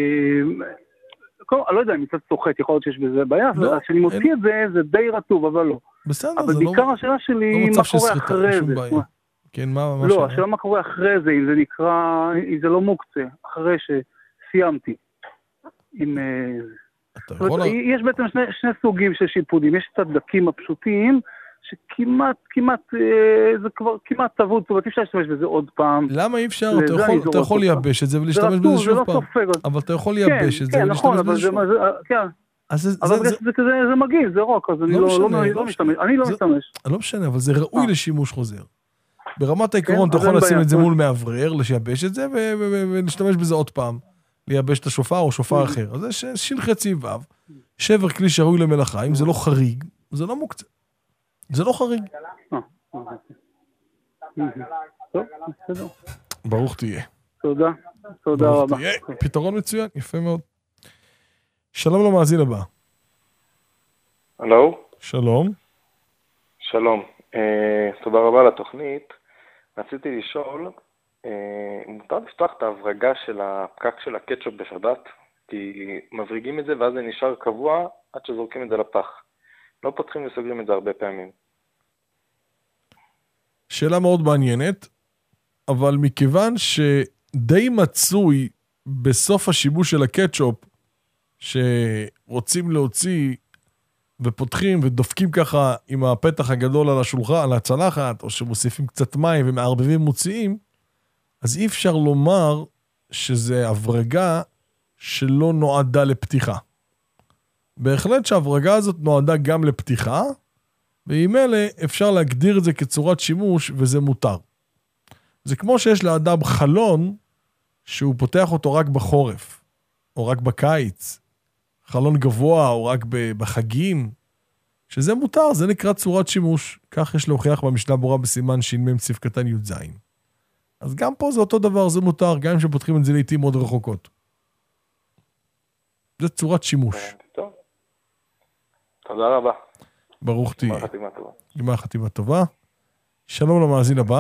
אני לא יודע, אם מצד סוחט, יכול להיות שיש בזה בעיה, אז כשאני מוציא את זה, זה די רטוב, אבל לא. בסדר, אבל זה בעיקר לא... השאלה שלי, לא מה קורה אחרי זה. כן, מה השאלה? לא, השאלה מה קורה אחרי זה, אם זה נקרא, אם זה לא מוקצה, אחרי שסיימתי. אם... יש בעצם שני, שני סוגים של שיפודים, יש את הדקים הפשוטים, שכמעט, כמעט, זה כבר כמעט טבעוד, זאת אומרת, אפשר להשתמש בזה עוד פעם. למה אי אפשר? אתה יכול, אתה יכול לייבש את זה ולהשתמש בזה שוב פעם. אבל אתה יכול לייבש את זה ולהשתמש בזה שוב. כן, אבל זה כזה, זה מגעיל, זה רוק, אז אני לא משתמש, אני לא משתמש. לא משנה, אבל זה ראוי לשימוש חוזר. ברמת העיקרון אתה יכול לשים את זה מול מאוורר, לשייבש את זה ולהשתמש בזה עוד פעם. לייבש את השופר או שופר אחר. אז זה שין חצי וו, שבר כלי שראוי למלאכה, אם זה לא חריג, זה לא מוקצה. זה לא חריג. ברוך תהיה. תודה. תודה רבה. פתרון מצוין, יפה מאוד. שלום למאזין הבא. הלו? שלום. שלום. תודה רבה על התוכנית. רציתי לשאול, מותר לפתוח את ההברגה של הפקק של הקטשופ בשבת, כי מבריגים את זה ואז זה נשאר קבוע עד שזורקים את זה לפח. לא פותחים וסוגרים את זה הרבה פעמים. שאלה מאוד מעניינת, אבל מכיוון שדי מצוי בסוף השימוש של הקטשופ, שרוצים להוציא ופותחים ודופקים ככה עם הפתח הגדול על השולחן, על הצלחת, או שמוסיפים קצת מים ומערבבים מוציאים, אז אי אפשר לומר שזה הברגה שלא נועדה לפתיחה. בהחלט שההברגה הזאת נועדה גם לפתיחה, ועם אלה אפשר להגדיר את זה כצורת שימוש, וזה מותר. זה כמו שיש לאדם חלון, שהוא פותח אותו רק בחורף, או רק בקיץ, חלון גבוה, או רק בחגים, שזה מותר, זה נקרא צורת שימוש. כך יש להוכיח במשנה ברורה בסימן ש"מ סעיף קטן י"ז. אז גם פה זה אותו דבר, זה מותר, גם אם שפותחים את זה לעתים מאוד רחוקות. זה צורת שימוש. טוב. תודה רבה. ברוך תהיה. גמר חתימה טובה. גמר חתימה טובה. שלום למאזין הבא.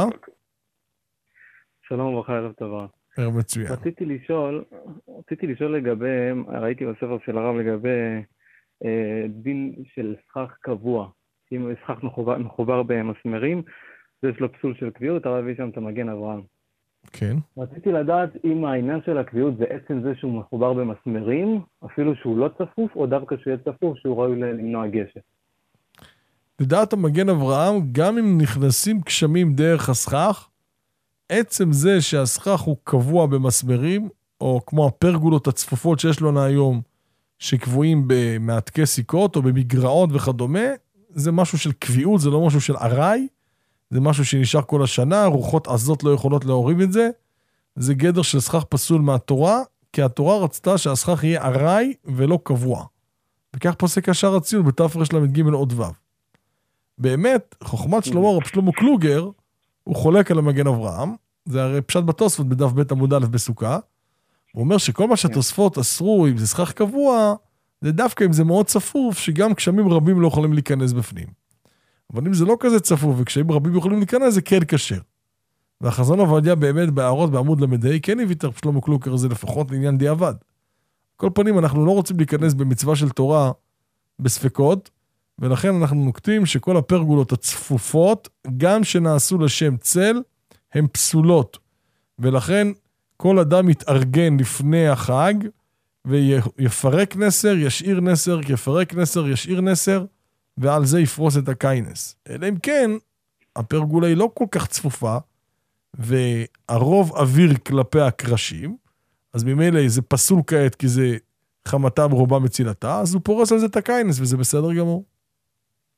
שלום וברכה, ערב טובה. ערב מצוין. רציתי לשאול, רציתי לשאול לגבי, ראיתי בספר של הרב לגבי אה, דין של סכך קבוע. אם סכך מחובר, מחובר במסמרים, ויש לו פסול של קביעות, הרב הביא שם את המגן אברהם. כן. רציתי לדעת אם העניין של הקביעות זה עצם זה שהוא מחובר במסמרים, אפילו שהוא לא צפוף, או דווקא שהוא יהיה צפוף, שהוא ראוי למנוע גשם. לדעת המגן אברהם, גם אם נכנסים גשמים דרך הסכך, עצם זה שהסכך הוא קבוע במסמרים, או כמו הפרגולות הצפופות שיש לנו היום, שקבועים במעתקי סיכות או במגרעות וכדומה, זה משהו של קביעות, זה לא משהו של עראי, זה משהו שנשאר כל השנה, רוחות עזות לא יכולות להוריד את זה, זה גדר של סכך פסול מהתורה, כי התורה רצתה שהסכך יהיה עראי ולא קבוע. וכך פוסק השער הציון בתר"ש למ"ג עוד ו'. באמת, חוכמת שלמה רב שלמה קלוגר, הוא חולק על המגן אברהם, זה הרי פשט בתוספות בדף ב' עמוד א' בסוכה, הוא אומר שכל מה שהתוספות אסרו, אם זה סכך קבוע, זה דווקא אם זה מאוד צפוף, שגם גשמים רבים לא יכולים להיכנס בפנים. אבל אם זה לא כזה צפוף, וגשמים רבים יכולים להיכנס, זה כן קשר. והחזון עובדיה באמת בהערות בעמוד למדעי, כן הביא תר"ש שלמה קלוגר זה לפחות לעניין דיעבד. כל פנים, אנחנו לא רוצים להיכנס במצווה של תורה בספקות, ולכן אנחנו נוקטים שכל הפרגולות הצפופות, גם שנעשו לשם צל, הן פסולות. ולכן כל אדם יתארגן לפני החג, ויפרק נסר, ישאיר נסר, יפרק נסר, ישאיר נסר, ועל זה יפרוס את הקיינס. אלא אם כן, הפרגולה היא לא כל כך צפופה, והרוב אוויר כלפי הקרשים, אז ממילא זה פסול כעת, כי זה חמתה ברובה מצילתה, אז הוא פורס על זה את הקיינס, וזה בסדר גמור.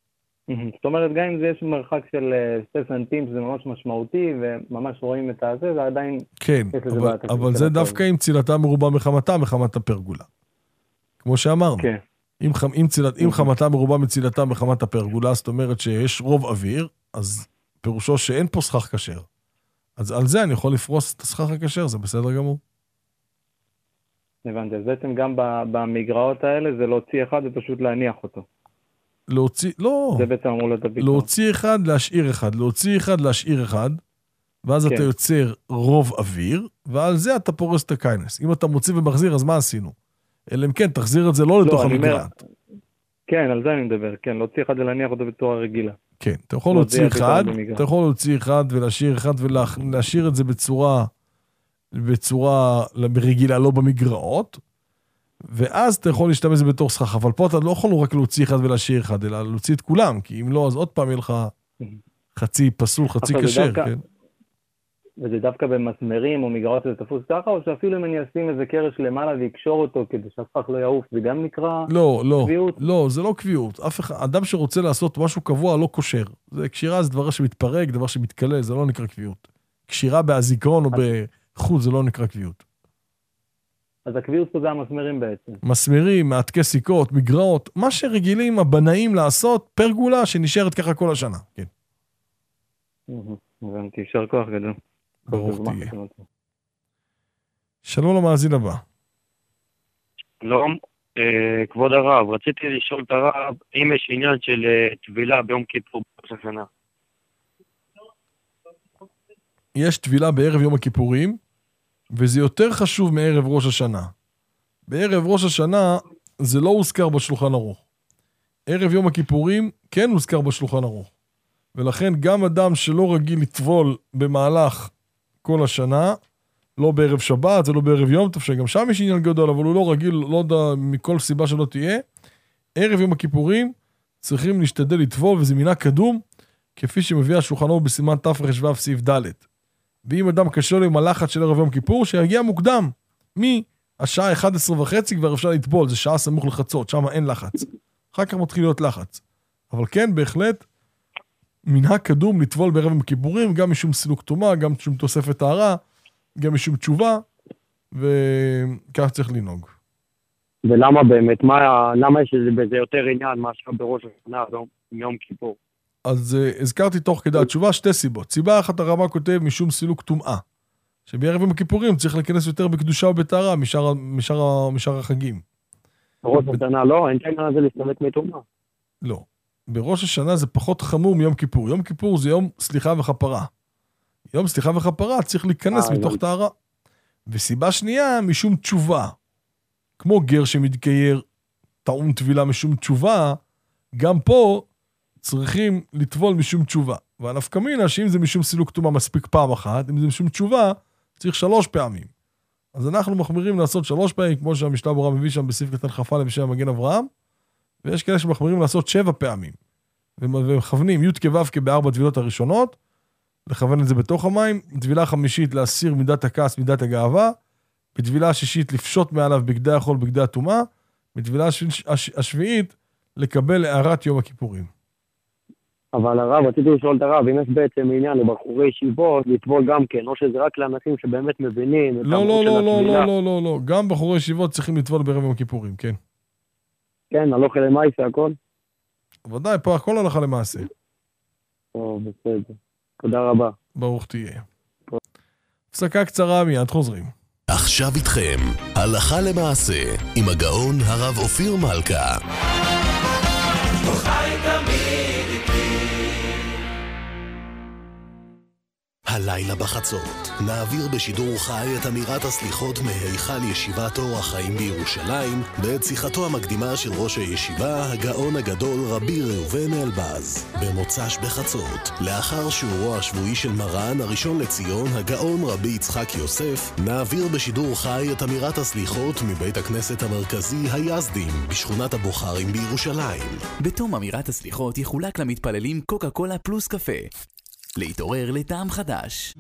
זאת אומרת, גם אם זה יש מרחק של שתי סנטים, שזה ממש משמעותי, וממש רואים את הזה, זה עדיין... כן, אבל, אבל זה דווקא עם צילתה מרובה מחמתה, מחמת הפרגולה. כמו שאמרנו. כן. אם, אם, צילת, אם חמתה מרובה מצילתה מחמת הפרגולה, זאת אומרת שיש רוב אוויר, אז פירושו שאין פה סכך כשר. אז על זה אני יכול לפרוס את הסכך הכשר, זה בסדר גמור. הבנתי, אז בעצם גם במגרעות האלה זה להוציא אחד ופשוט להניח אותו. להוציא, לא. זה בעצם אמור להיות הפתרון. להוציא אחד, להשאיר אחד. להוציא אחד, להשאיר אחד, ואז כן. אתה יוצר רוב אוויר, ועל זה אתה פורס את הקיינס. אם אתה מוציא ומחזיר, אז מה עשינו? אלא אם כן, תחזיר את זה לא, לא לתוך המגרעת. אומר... כן, על זה אני מדבר. כן, להוציא אחד ולהניח אותו בצורה רגילה. כן, אתה יכול להוציא אחד, אתה יכול להוציא אחד ולהשאיר אחד, ולהשאיר את זה בצורה, בצורה רגילה, לא במגרעות, ואז אתה יכול להשתמש בזה בתור סכך, אבל פה אתה לא יכול רק להוציא אחד ולהשאיר אחד, אלא להוציא את כולם, כי אם לא, אז עוד פעם יהיה לך חצי פסול, חצי קשר, כן? וזה דווקא במסמרים או מגרעות שזה תפוס ככה, או שאפילו אם אני אשים איזה קרש למעלה ויקשור אותו כדי שהסכך לא יעוף, זה גם נקרא לא, לא, קביעות? לא, זה לא קביעות. אף אחד, אדם שרוצה לעשות משהו קבוע לא קושר. זה קשירה, זה דבר שמתפרק, דבר שמתקלה, זה לא נקרא קביעות. קשירה בהזיכרון או בחוץ, זה לא נקרא קביעות. אז הקביעות פה זה המסמרים בעצם. מסמרים, מעתקי סיכות, מגרעות, מה שרגילים הבנאים לעשות, פרגולה שנשארת ככה כל השנה, כן. הבנתי, יישר כוח גדול. ברוך תהיה. שלום למאזין הבא. שלום, כבוד הרב, רציתי לשאול את הרב אם יש עניין של טבילה ביום כיפור בראש השנה. יש טבילה בערב יום הכיפורים, וזה יותר חשוב מערב ראש השנה. בערב ראש השנה זה לא הוזכר בשולחן ערוך. ערב יום הכיפורים כן הוזכר בשולחן ערוך. ולכן גם אדם שלא רגיל לטבול במהלך כל השנה, לא בערב שבת, זה לא בערב יום טוב, שגם שם יש עניין גדול, אבל הוא לא רגיל, לא יודע מכל סיבה שלא תהיה. ערב יום הכיפורים צריכים להשתדל לטבול, וזה מינה קדום, כפי שמביא השולחן ערוך בסימן תרח"ו סעיף ד'. ואם אדם קשה לו עם הלחץ של ערב יום כיפור, שיגיע מוקדם. מהשעה אחת עשרה וחצי כבר אפשר לטבול, זה שעה סמוך לחצות, שם אין לחץ. אחר כך מתחיל להיות לחץ. אבל כן, בהחלט, מנהג קדום לטבול בערב יום הכיפורים, גם משום סילוק טומאה, גם משום תוספת טהרה, גם משום תשובה, וכך צריך לנהוג. ולמה באמת? מה, למה יש בזה יותר עניין מאשר בראש השנה, יום כיפור? אז uh, הזכרתי תוך כדי התשובה שתי סיבות. סיבה אחת הרמ"א כותב משום סילוק טומאה, שבערב יום הכיפורים צריך להיכנס יותר בקדושה ובטהרה משאר, משאר, משאר החגים. בראש השנה לא? אין עניין הזה להסתלק מטומאה? לא. בראש השנה זה פחות חמור מיום כיפור. יום כיפור זה יום סליחה וחפרה. יום סליחה וחפרה צריך להיכנס מתוך טהרה. וסיבה שנייה, משום תשובה. כמו גר שמתגייר טעון טבילה משום תשובה, גם פה צריכים לטבול משום תשובה. והנפקא מינה, שאם זה משום סילוק טומאה מספיק פעם אחת, אם זה משום תשובה, צריך שלוש פעמים. אז אנחנו מחמירים לעשות שלוש פעמים, כמו שהמשנה ברורה מביא שם בסעיף קטן כ"א בשם המגן אברהם, ויש כאלה שמחמירים לעשות שבע פעמים. ומכוונים י' כו' כבארבע טבילות הראשונות, לכוון את זה בתוך המים, טבילה חמישית להסיר מידת הכעס, מידת הגאווה, בטבילה השישית לפשוט מעליו בגדי החול, בגדי הטומאה, בטבילה השביעית לקבל הערת יום הכיפורים. אבל הרב, רציתי לשאול את הרב, אם יש בעצם עניין לבחורי ישיבות, לטבול גם כן, או שזה רק לאנשים שבאמת מבינים. לא, לא, לא, לא, לא, לא, לא, לא, גם בחורי ישיבות צריכים לטבול בערב יום הכיפורים, כן. כן, הלכה למעשה הכל? ודאי, פה הכל הלכה למעשה. טוב, בסדר. תודה רבה. ברוך תהיה. הפסקה קצרה, מיד חוזרים. עכשיו איתכם, הלכה למעשה, עם הגאון הרב אופיר מלכה. הלילה בחצות, נעביר בשידור חי את אמירת הסליחות מהיכל ישיבת אור החיים בירושלים, בעת שיחתו המקדימה של ראש הישיבה, הגאון הגדול רבי ראובן אלבז. במוצ"ש בחצות, לאחר שיעורו השבועי של מרן הראשון לציון, הגאון רבי יצחק יוסף, נעביר בשידור חי את אמירת הסליחות מבית הכנסת המרכזי היזדים, בשכונת הבוכרים בירושלים. בתום אמירת הסליחות יחולק למתפללים קוקה קולה פלוס קפה. להתעורר לטעם חדש.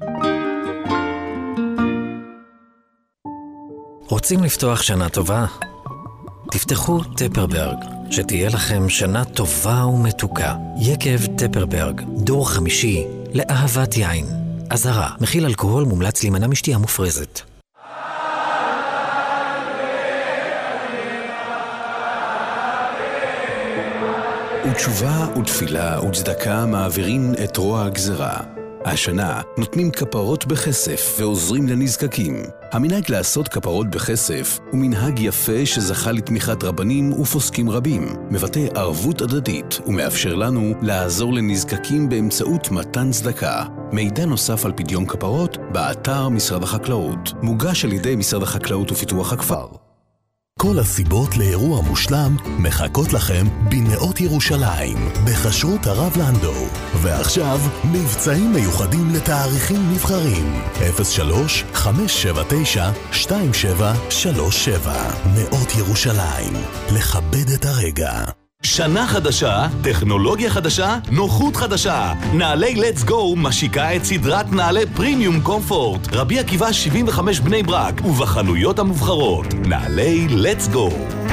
רוצים לפתוח שנה טובה? תפתחו טפרברג. שתהיה לכם שנה טובה ומתוקה. יקב טפרברג, דור חמישי לאהבת יין. אזהרה, מכיל אלכוהול, מומלץ להימנע משתייה מופרזת. ותשובה ותפילה וצדקה מעבירים את רוע הגזרה. השנה נותנים כפרות בכסף ועוזרים לנזקקים. המנהג לעשות כפרות בכסף הוא מנהג יפה שזכה לתמיכת רבנים ופוסקים רבים, מבטא ערבות הדדית ומאפשר לנו לעזור לנזקקים באמצעות מתן צדקה. מידע נוסף על פדיון כפרות באתר משרד החקלאות, מוגש על ידי משרד החקלאות ופיתוח הכפר. כל הסיבות לאירוע מושלם מחכות לכם בנאות ירושלים, בחשרות הרב לנדו. ועכשיו, מבצעים מיוחדים לתאריכים נבחרים. אפס שלוש חמש שבע תשע שתיים שבע שלוש שבע. נאות ירושלים, לכבד את הרגע. שנה חדשה, טכנולוגיה חדשה, נוחות חדשה. נעלי Let's Go משיקה את סדרת נעלי פרימיום קומפורט. רבי עקיבא שבעים וחמש בני ברק, ובחנויות המובחרות. נעלי Let's Go.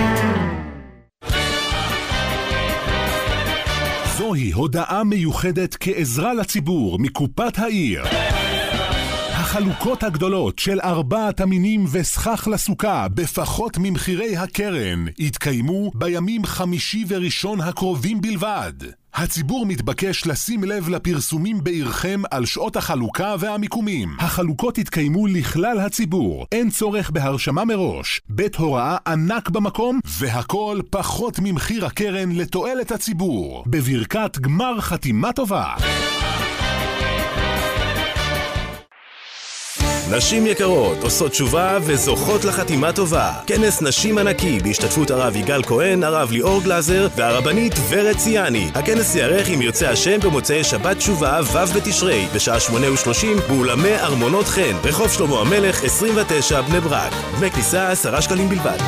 זוהי הודעה מיוחדת כעזרה לציבור מקופת העיר. החלוקות הגדולות של ארבעת המינים וסכך לסוכה בפחות ממחירי הקרן יתקיימו בימים חמישי וראשון הקרובים בלבד. הציבור מתבקש לשים לב לפרסומים בעירכם על שעות החלוקה והמיקומים. החלוקות יתקיימו לכלל הציבור, אין צורך בהרשמה מראש, בית הוראה ענק במקום, והכל פחות ממחיר הקרן לתועלת הציבור. בברכת גמר חתימה טובה. נשים יקרות עושות תשובה וזוכות לחתימה טובה. כנס נשים ענקי בהשתתפות הרב יגאל כהן, הרב ליאור גלזר והרבנית ורד ציאני. הכנס יערך אם ירצה השם במוצאי שבת תשובה ו' בתשרי בשעה שמונה ושלושים באולמי ארמונות חן, רחוב שלמה המלך עשרים ותשע בני ברק. דמי כניסה עשרה שקלים בלבד.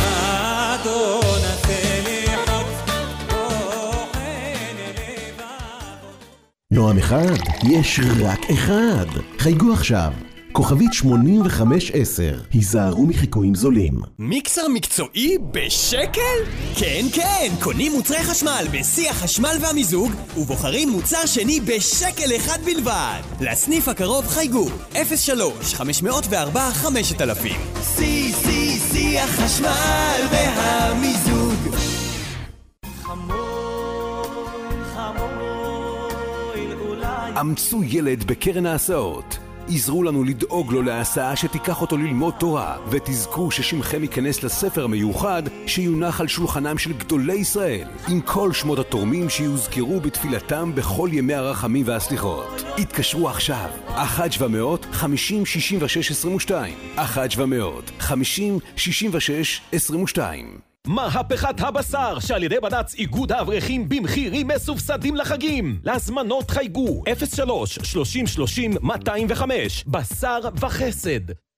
נועם אחד, יש רק אחד. חייגו עכשיו. כוכבית שמונים וחמש עשר. היזהרו מחיקויים זולים. מיקסר מקצועי בשקל? כן, כן, קונים מוצרי חשמל בשיא החשמל והמיזוג ובוחרים מוצר שני בשקל אחד בלבד. לסניף הקרוב חייגו אפס שלוש חמש מאות וארבע חמשת אלפים. שיא, שיא, שיא החשמל והמיזוג. אמצו ילד בקרן ההסעות. עזרו לנו לדאוג לו להסעה שתיקח אותו ללמוד תורה, ותזכו ששמכם ייכנס לספר מיוחד שיונח על שולחנם של גדולי ישראל, עם כל שמות התורמים שיוזכרו בתפילתם בכל ימי הרחמים והסליחות. התקשרו עכשיו, אחת שבע מאות חמישים שישים ושש עשרים ושתיים, אחת שבע מאות חמישים שישים ושש עשרים ושתיים. מהפכת הבשר שעל ידי בד"ץ איגוד האברכים במחירים מסובסדים לחגים. להזמנות חייגו אפס שלוש שלושים שלושים מאתיים וחמש. בשר וחסד.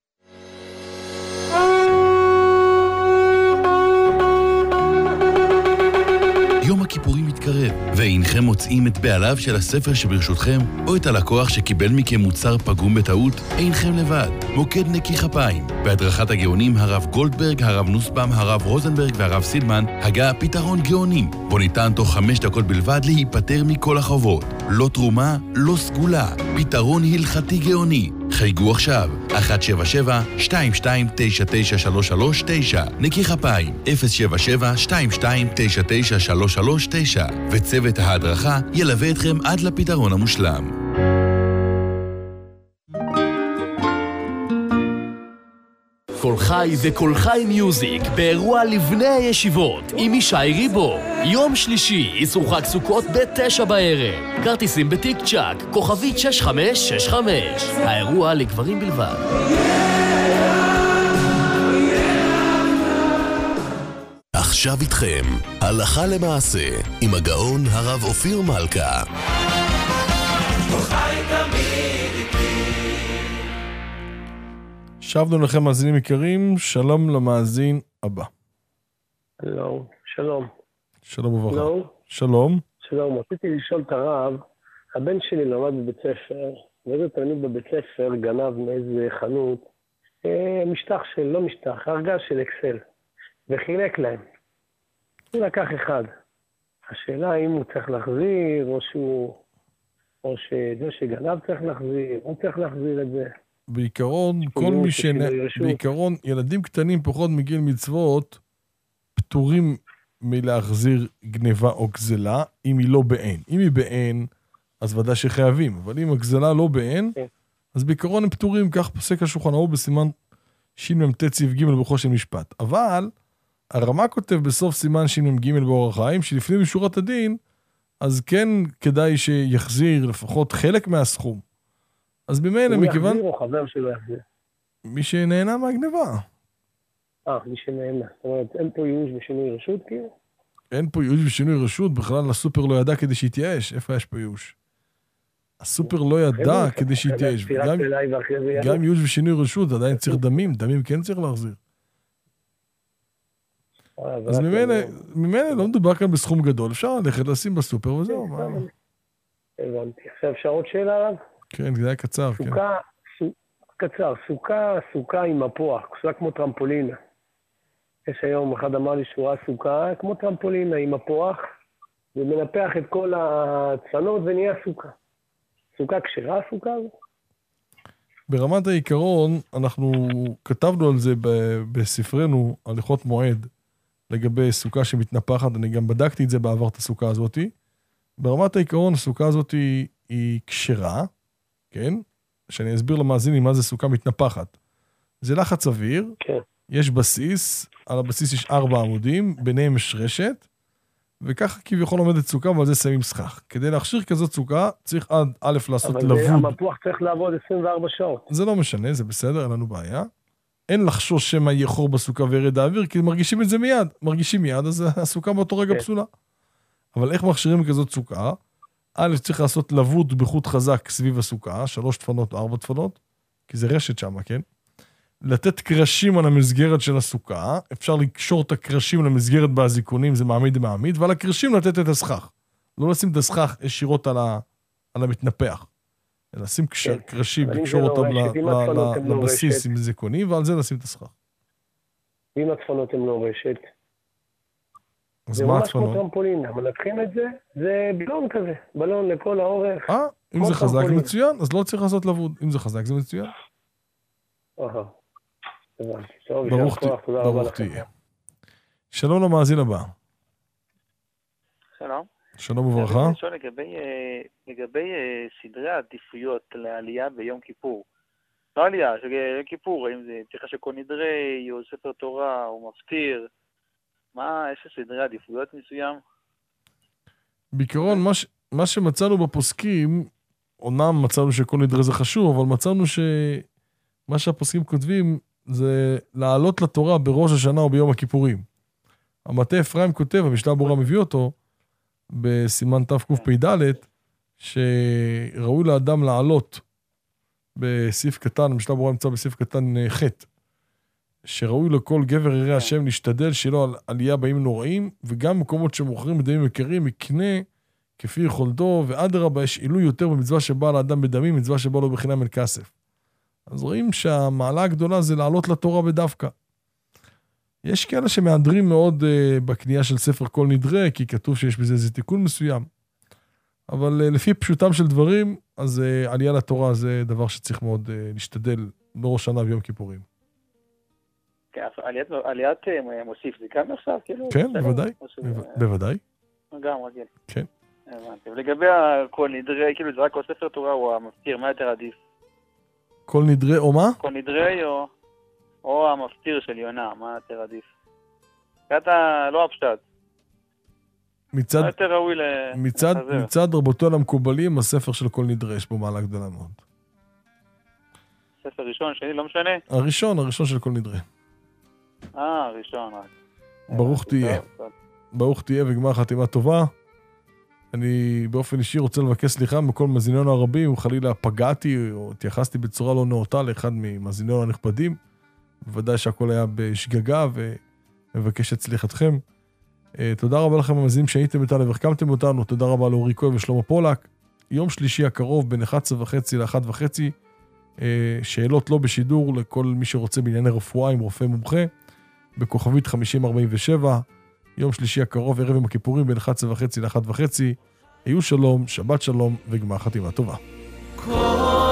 יום הכיפורים מתקרב, ואינכם מוצאים את בעליו של הספר שברשותכם, או את הלקוח שקיבל מכם מוצר פגום בטעות, אינכם לבד. מוקד נקי כפיים. בהדרכת הגאונים הרב גולדברג, הרב נוסבאום, הרב רוזנברג והרב סילמן, הגה פתרון גאונים, בו ניתן תוך חמש דקות בלבד להיפטר מכל החובות. לא תרומה, לא סגולה. פתרון הלכתי גאוני. חייגו עכשיו, אחת שבע שבע שתיים שתיים תשע תשע שלוש שלוש תשע, נקי כפיים, אפס שבע שבע שתיים שתיים תשע תשע שלוש שלוש תשע, וצוות ההדרכה ילווה אתכם עד לפתרון המושלם. כל חי זה כל חי מיוזיק באירוע לבני הישיבות עם ישי ריבו. יום שלישי, איסור חג סוכות בתשע בערב. כרטיסים בטיק צ'אק, כוכבית שש חמש שש חמש. האירוע לגברים בלבד. עכשיו איתכם, הלכה למעשה, עם הגאון הרב אופיר מלכה. שבנו לכם מאזינים יקרים, שלום למאזין הבא. שלום, שלום. שלום וברכה. שלום. שלום. שלום, רציתי לשאול את הרב, הבן שלי למד בבית ספר, ואיזה תלמיד בבית ספר גנב מאיזה חנות, משטח של, לא משטח, ארגז של אקסל, וחילק להם. הוא לקח אחד. השאלה האם הוא צריך להחזיר, או שהוא... או שזה שגנב צריך להחזיר, הוא צריך להחזיר את זה. בעיקרון, כל מי ש... בעיקרון, ילדים קטנים פחות מגיל מצוות, פטורים מלהחזיר גניבה או גזלה, אם היא לא בעין. אם היא בעין, אז ודאי שחייבים. אבל אם הגזלה לא בעין, אז בעיקרון הם פטורים, כך פוסק השולחן ערוך בסימן שמ"ט סעיף ג' בחושן משפט. אבל הרמ"א כותב בסוף סימן שמ"ג באורח חיים, שלפנים משורת הדין, אז כן כדאי שיחזיר לפחות חלק מהסכום. אז במילא מכיוון... הוא יחזיר או חבר שלו יחזיר? מי שנהנה מהגניבה. אה, מי שנהנה. זאת אומרת, אין פה ייאוש ושינוי רשות כאילו? אין פה ייאוש ושינוי רשות, בכלל הסופר לא ידע כדי שיתייאש. איפה יש פה ייאוש? הסופר לא ידע כדי שיתייאש. גם ייאוש ושינוי רשות, עדיין צריך דמים, דמים כן צריך להחזיר. אז ממילא לא מדובר כאן בסכום גדול, אפשר ללכת לשים בסופר וזהו. הבנתי. עכשיו אפשר עוד שאלה עליו? כן, זה היה קצר. סוכה, קצר, סוכה, סוכה עם מפוח, סוכה כמו טרמפולינה. יש היום, אחד אמר לי שהוא ראה סוכה כמו טרמפולינה עם מפוח, ומנפח את כל הצפנות ונהיה סוכה. סוכה כשרה הסוכה הזו? ברמת העיקרון, אנחנו כתבנו על זה בספרנו, הליכות מועד, לגבי סוכה שמתנפחת, אני גם בדקתי את זה בעבר, את הסוכה הזאת. ברמת העיקרון, הסוכה הזאת היא, היא כשרה, כן? שאני אסביר למאזינים מה זה סוכה מתנפחת. זה לחץ אוויר, כן. יש בסיס, על הבסיס יש ארבע עמודים, ביניהם יש רשת, וככה כביכול עומדת סוכה, ועל זה שמים סכך. כדי להכשיר כזאת סוכה, צריך עד א' לעשות לבוד. אבל המפוח צריך לעבוד עשרים וארבע שעות. זה לא משנה, זה בסדר, אין לנו בעיה. אין לחשוש שמה יהיה חור בסוכה וירד האוויר, כי מרגישים את זה מיד. מרגישים מיד, אז הסוכה באותו רגע פסולה. אבל איך מכשירים כזאת סוכה? א', צריך לעשות לבוד בחוט חזק סביב הסוכה, שלוש דפנות או ארבע דפנות, כי זה רשת שם, כן? לתת קרשים על המסגרת של הסוכה, אפשר לקשור את הקרשים למסגרת באזיקונים, זה מעמיד מעמיד, ועל הקרשים לתת את הסכך. לא לשים את הסכך ישירות על, ה... על המתנפח. לשים קשר, קרשים, לקשור אותם לבסיס עם זיקונים, ועל זה לשים את הסכך. ואם הצפנות הן לא רשת? אז מה הצפנות? זה ממש כמו טרמפולינה, אבל לקחים את זה, זה בלון כזה, בלון לכל האורך. אה, אם זה חזק זה מצוין, אז לא צריך לעשות לבוד. אם זה חזק זה מצוין. אהה. ברוך תהיה. שלום למאזין הבא. שלום. שלום וברכה. אני רוצה לשאול לגבי סדרי העדיפויות לעלייה ביום כיפור. לא עלייה, ביום כיפור, האם זה צריכה שכל נדרי, או ספר תורה, או מפטיר, מה, יש סדרי עדיפויות מסוים? בעיקרון, מה שמצאנו בפוסקים, אומנם מצאנו שכל נדרי זה חשוב, אבל מצאנו שמה שהפוסקים כותבים, זה לעלות לתורה בראש השנה או ביום הכיפורים. המטה אפרים כותב, המשנה ברורה מביא אותו, בסימן תקפ"ד, שראוי לאדם לעלות בסעיף קטן, המשנה ברורה נמצא בסעיף קטן ח', שראוי לכל גבר ירא השם להשתדל שלא על עלייה באים נוראים, וגם מקומות שמוכרים בדמים יקרים, יקנה כפי יכולתו, ואדרבה יש עילוי יותר במצווה שבא לאדם בדמים, מצווה שבא לו בחינם אין כסף. אז רואים שהמעלה הגדולה זה לעלות לתורה בדווקא. יש כאלה שמהדרים מאוד uh, בקנייה של ספר כל נדרה, כי כתוב שיש בזה איזה תיקון מסוים. אבל uh, לפי פשוטם של דברים, אז uh, עלייה לתורה זה דבר שצריך מאוד uh, להשתדל בראש שנה ביום כיפורים. כן, עליית, עליית uh, מוסיף, זה כאן עכשיו? כאילו, כן, בוודאי, בוודאי. גם רגיל. כן. הבנתי. ולגבי כל נדרה, כאילו זה רק כל ספר תורה או המפטיר, מה יותר עדיף? כל נדרה או מה? כל נדרה או... או המפטיר של יונה, מה יותר עדיף? אתה לא הפשט. מצד, מה יותר ראוי מצד, מצד רבותינו המקובלים, הספר של כל נדרה, יש בו מעלה גדולה מאוד. ספר ראשון, שני, לא משנה? הראשון, הראשון של כל נדרה. אה, הראשון רק. ברוך תהיה. ברוך תהיה וגמר חתימה טובה. אני באופן אישי רוצה לבקש סליחה מכל מאזינינו הרבים, אם חלילה פגעתי או התייחסתי בצורה לא נאותה לאחד ממאזינינו הנכבדים. בוודאי שהכל היה בשגגה, ומבקש את סליחתכם. תודה רבה לכם המאזינים שהייתם איתנו והחכמתם אותנו, תודה רבה לאורי כהן ושלמה פולק. יום שלישי הקרוב בין אחת עשרה וחצי ל-אחת וחצי, שאלות לא בשידור לכל מי שרוצה בענייני רפואה עם רופא מומחה, בכוכבית חמישים ארבעים ושבע, יום שלישי הקרוב, ערב יום הכיפורים, בין אחת עשרה וחצי ל-אחת וחצי. היו שלום, שבת שלום וגמר חתימה טובה.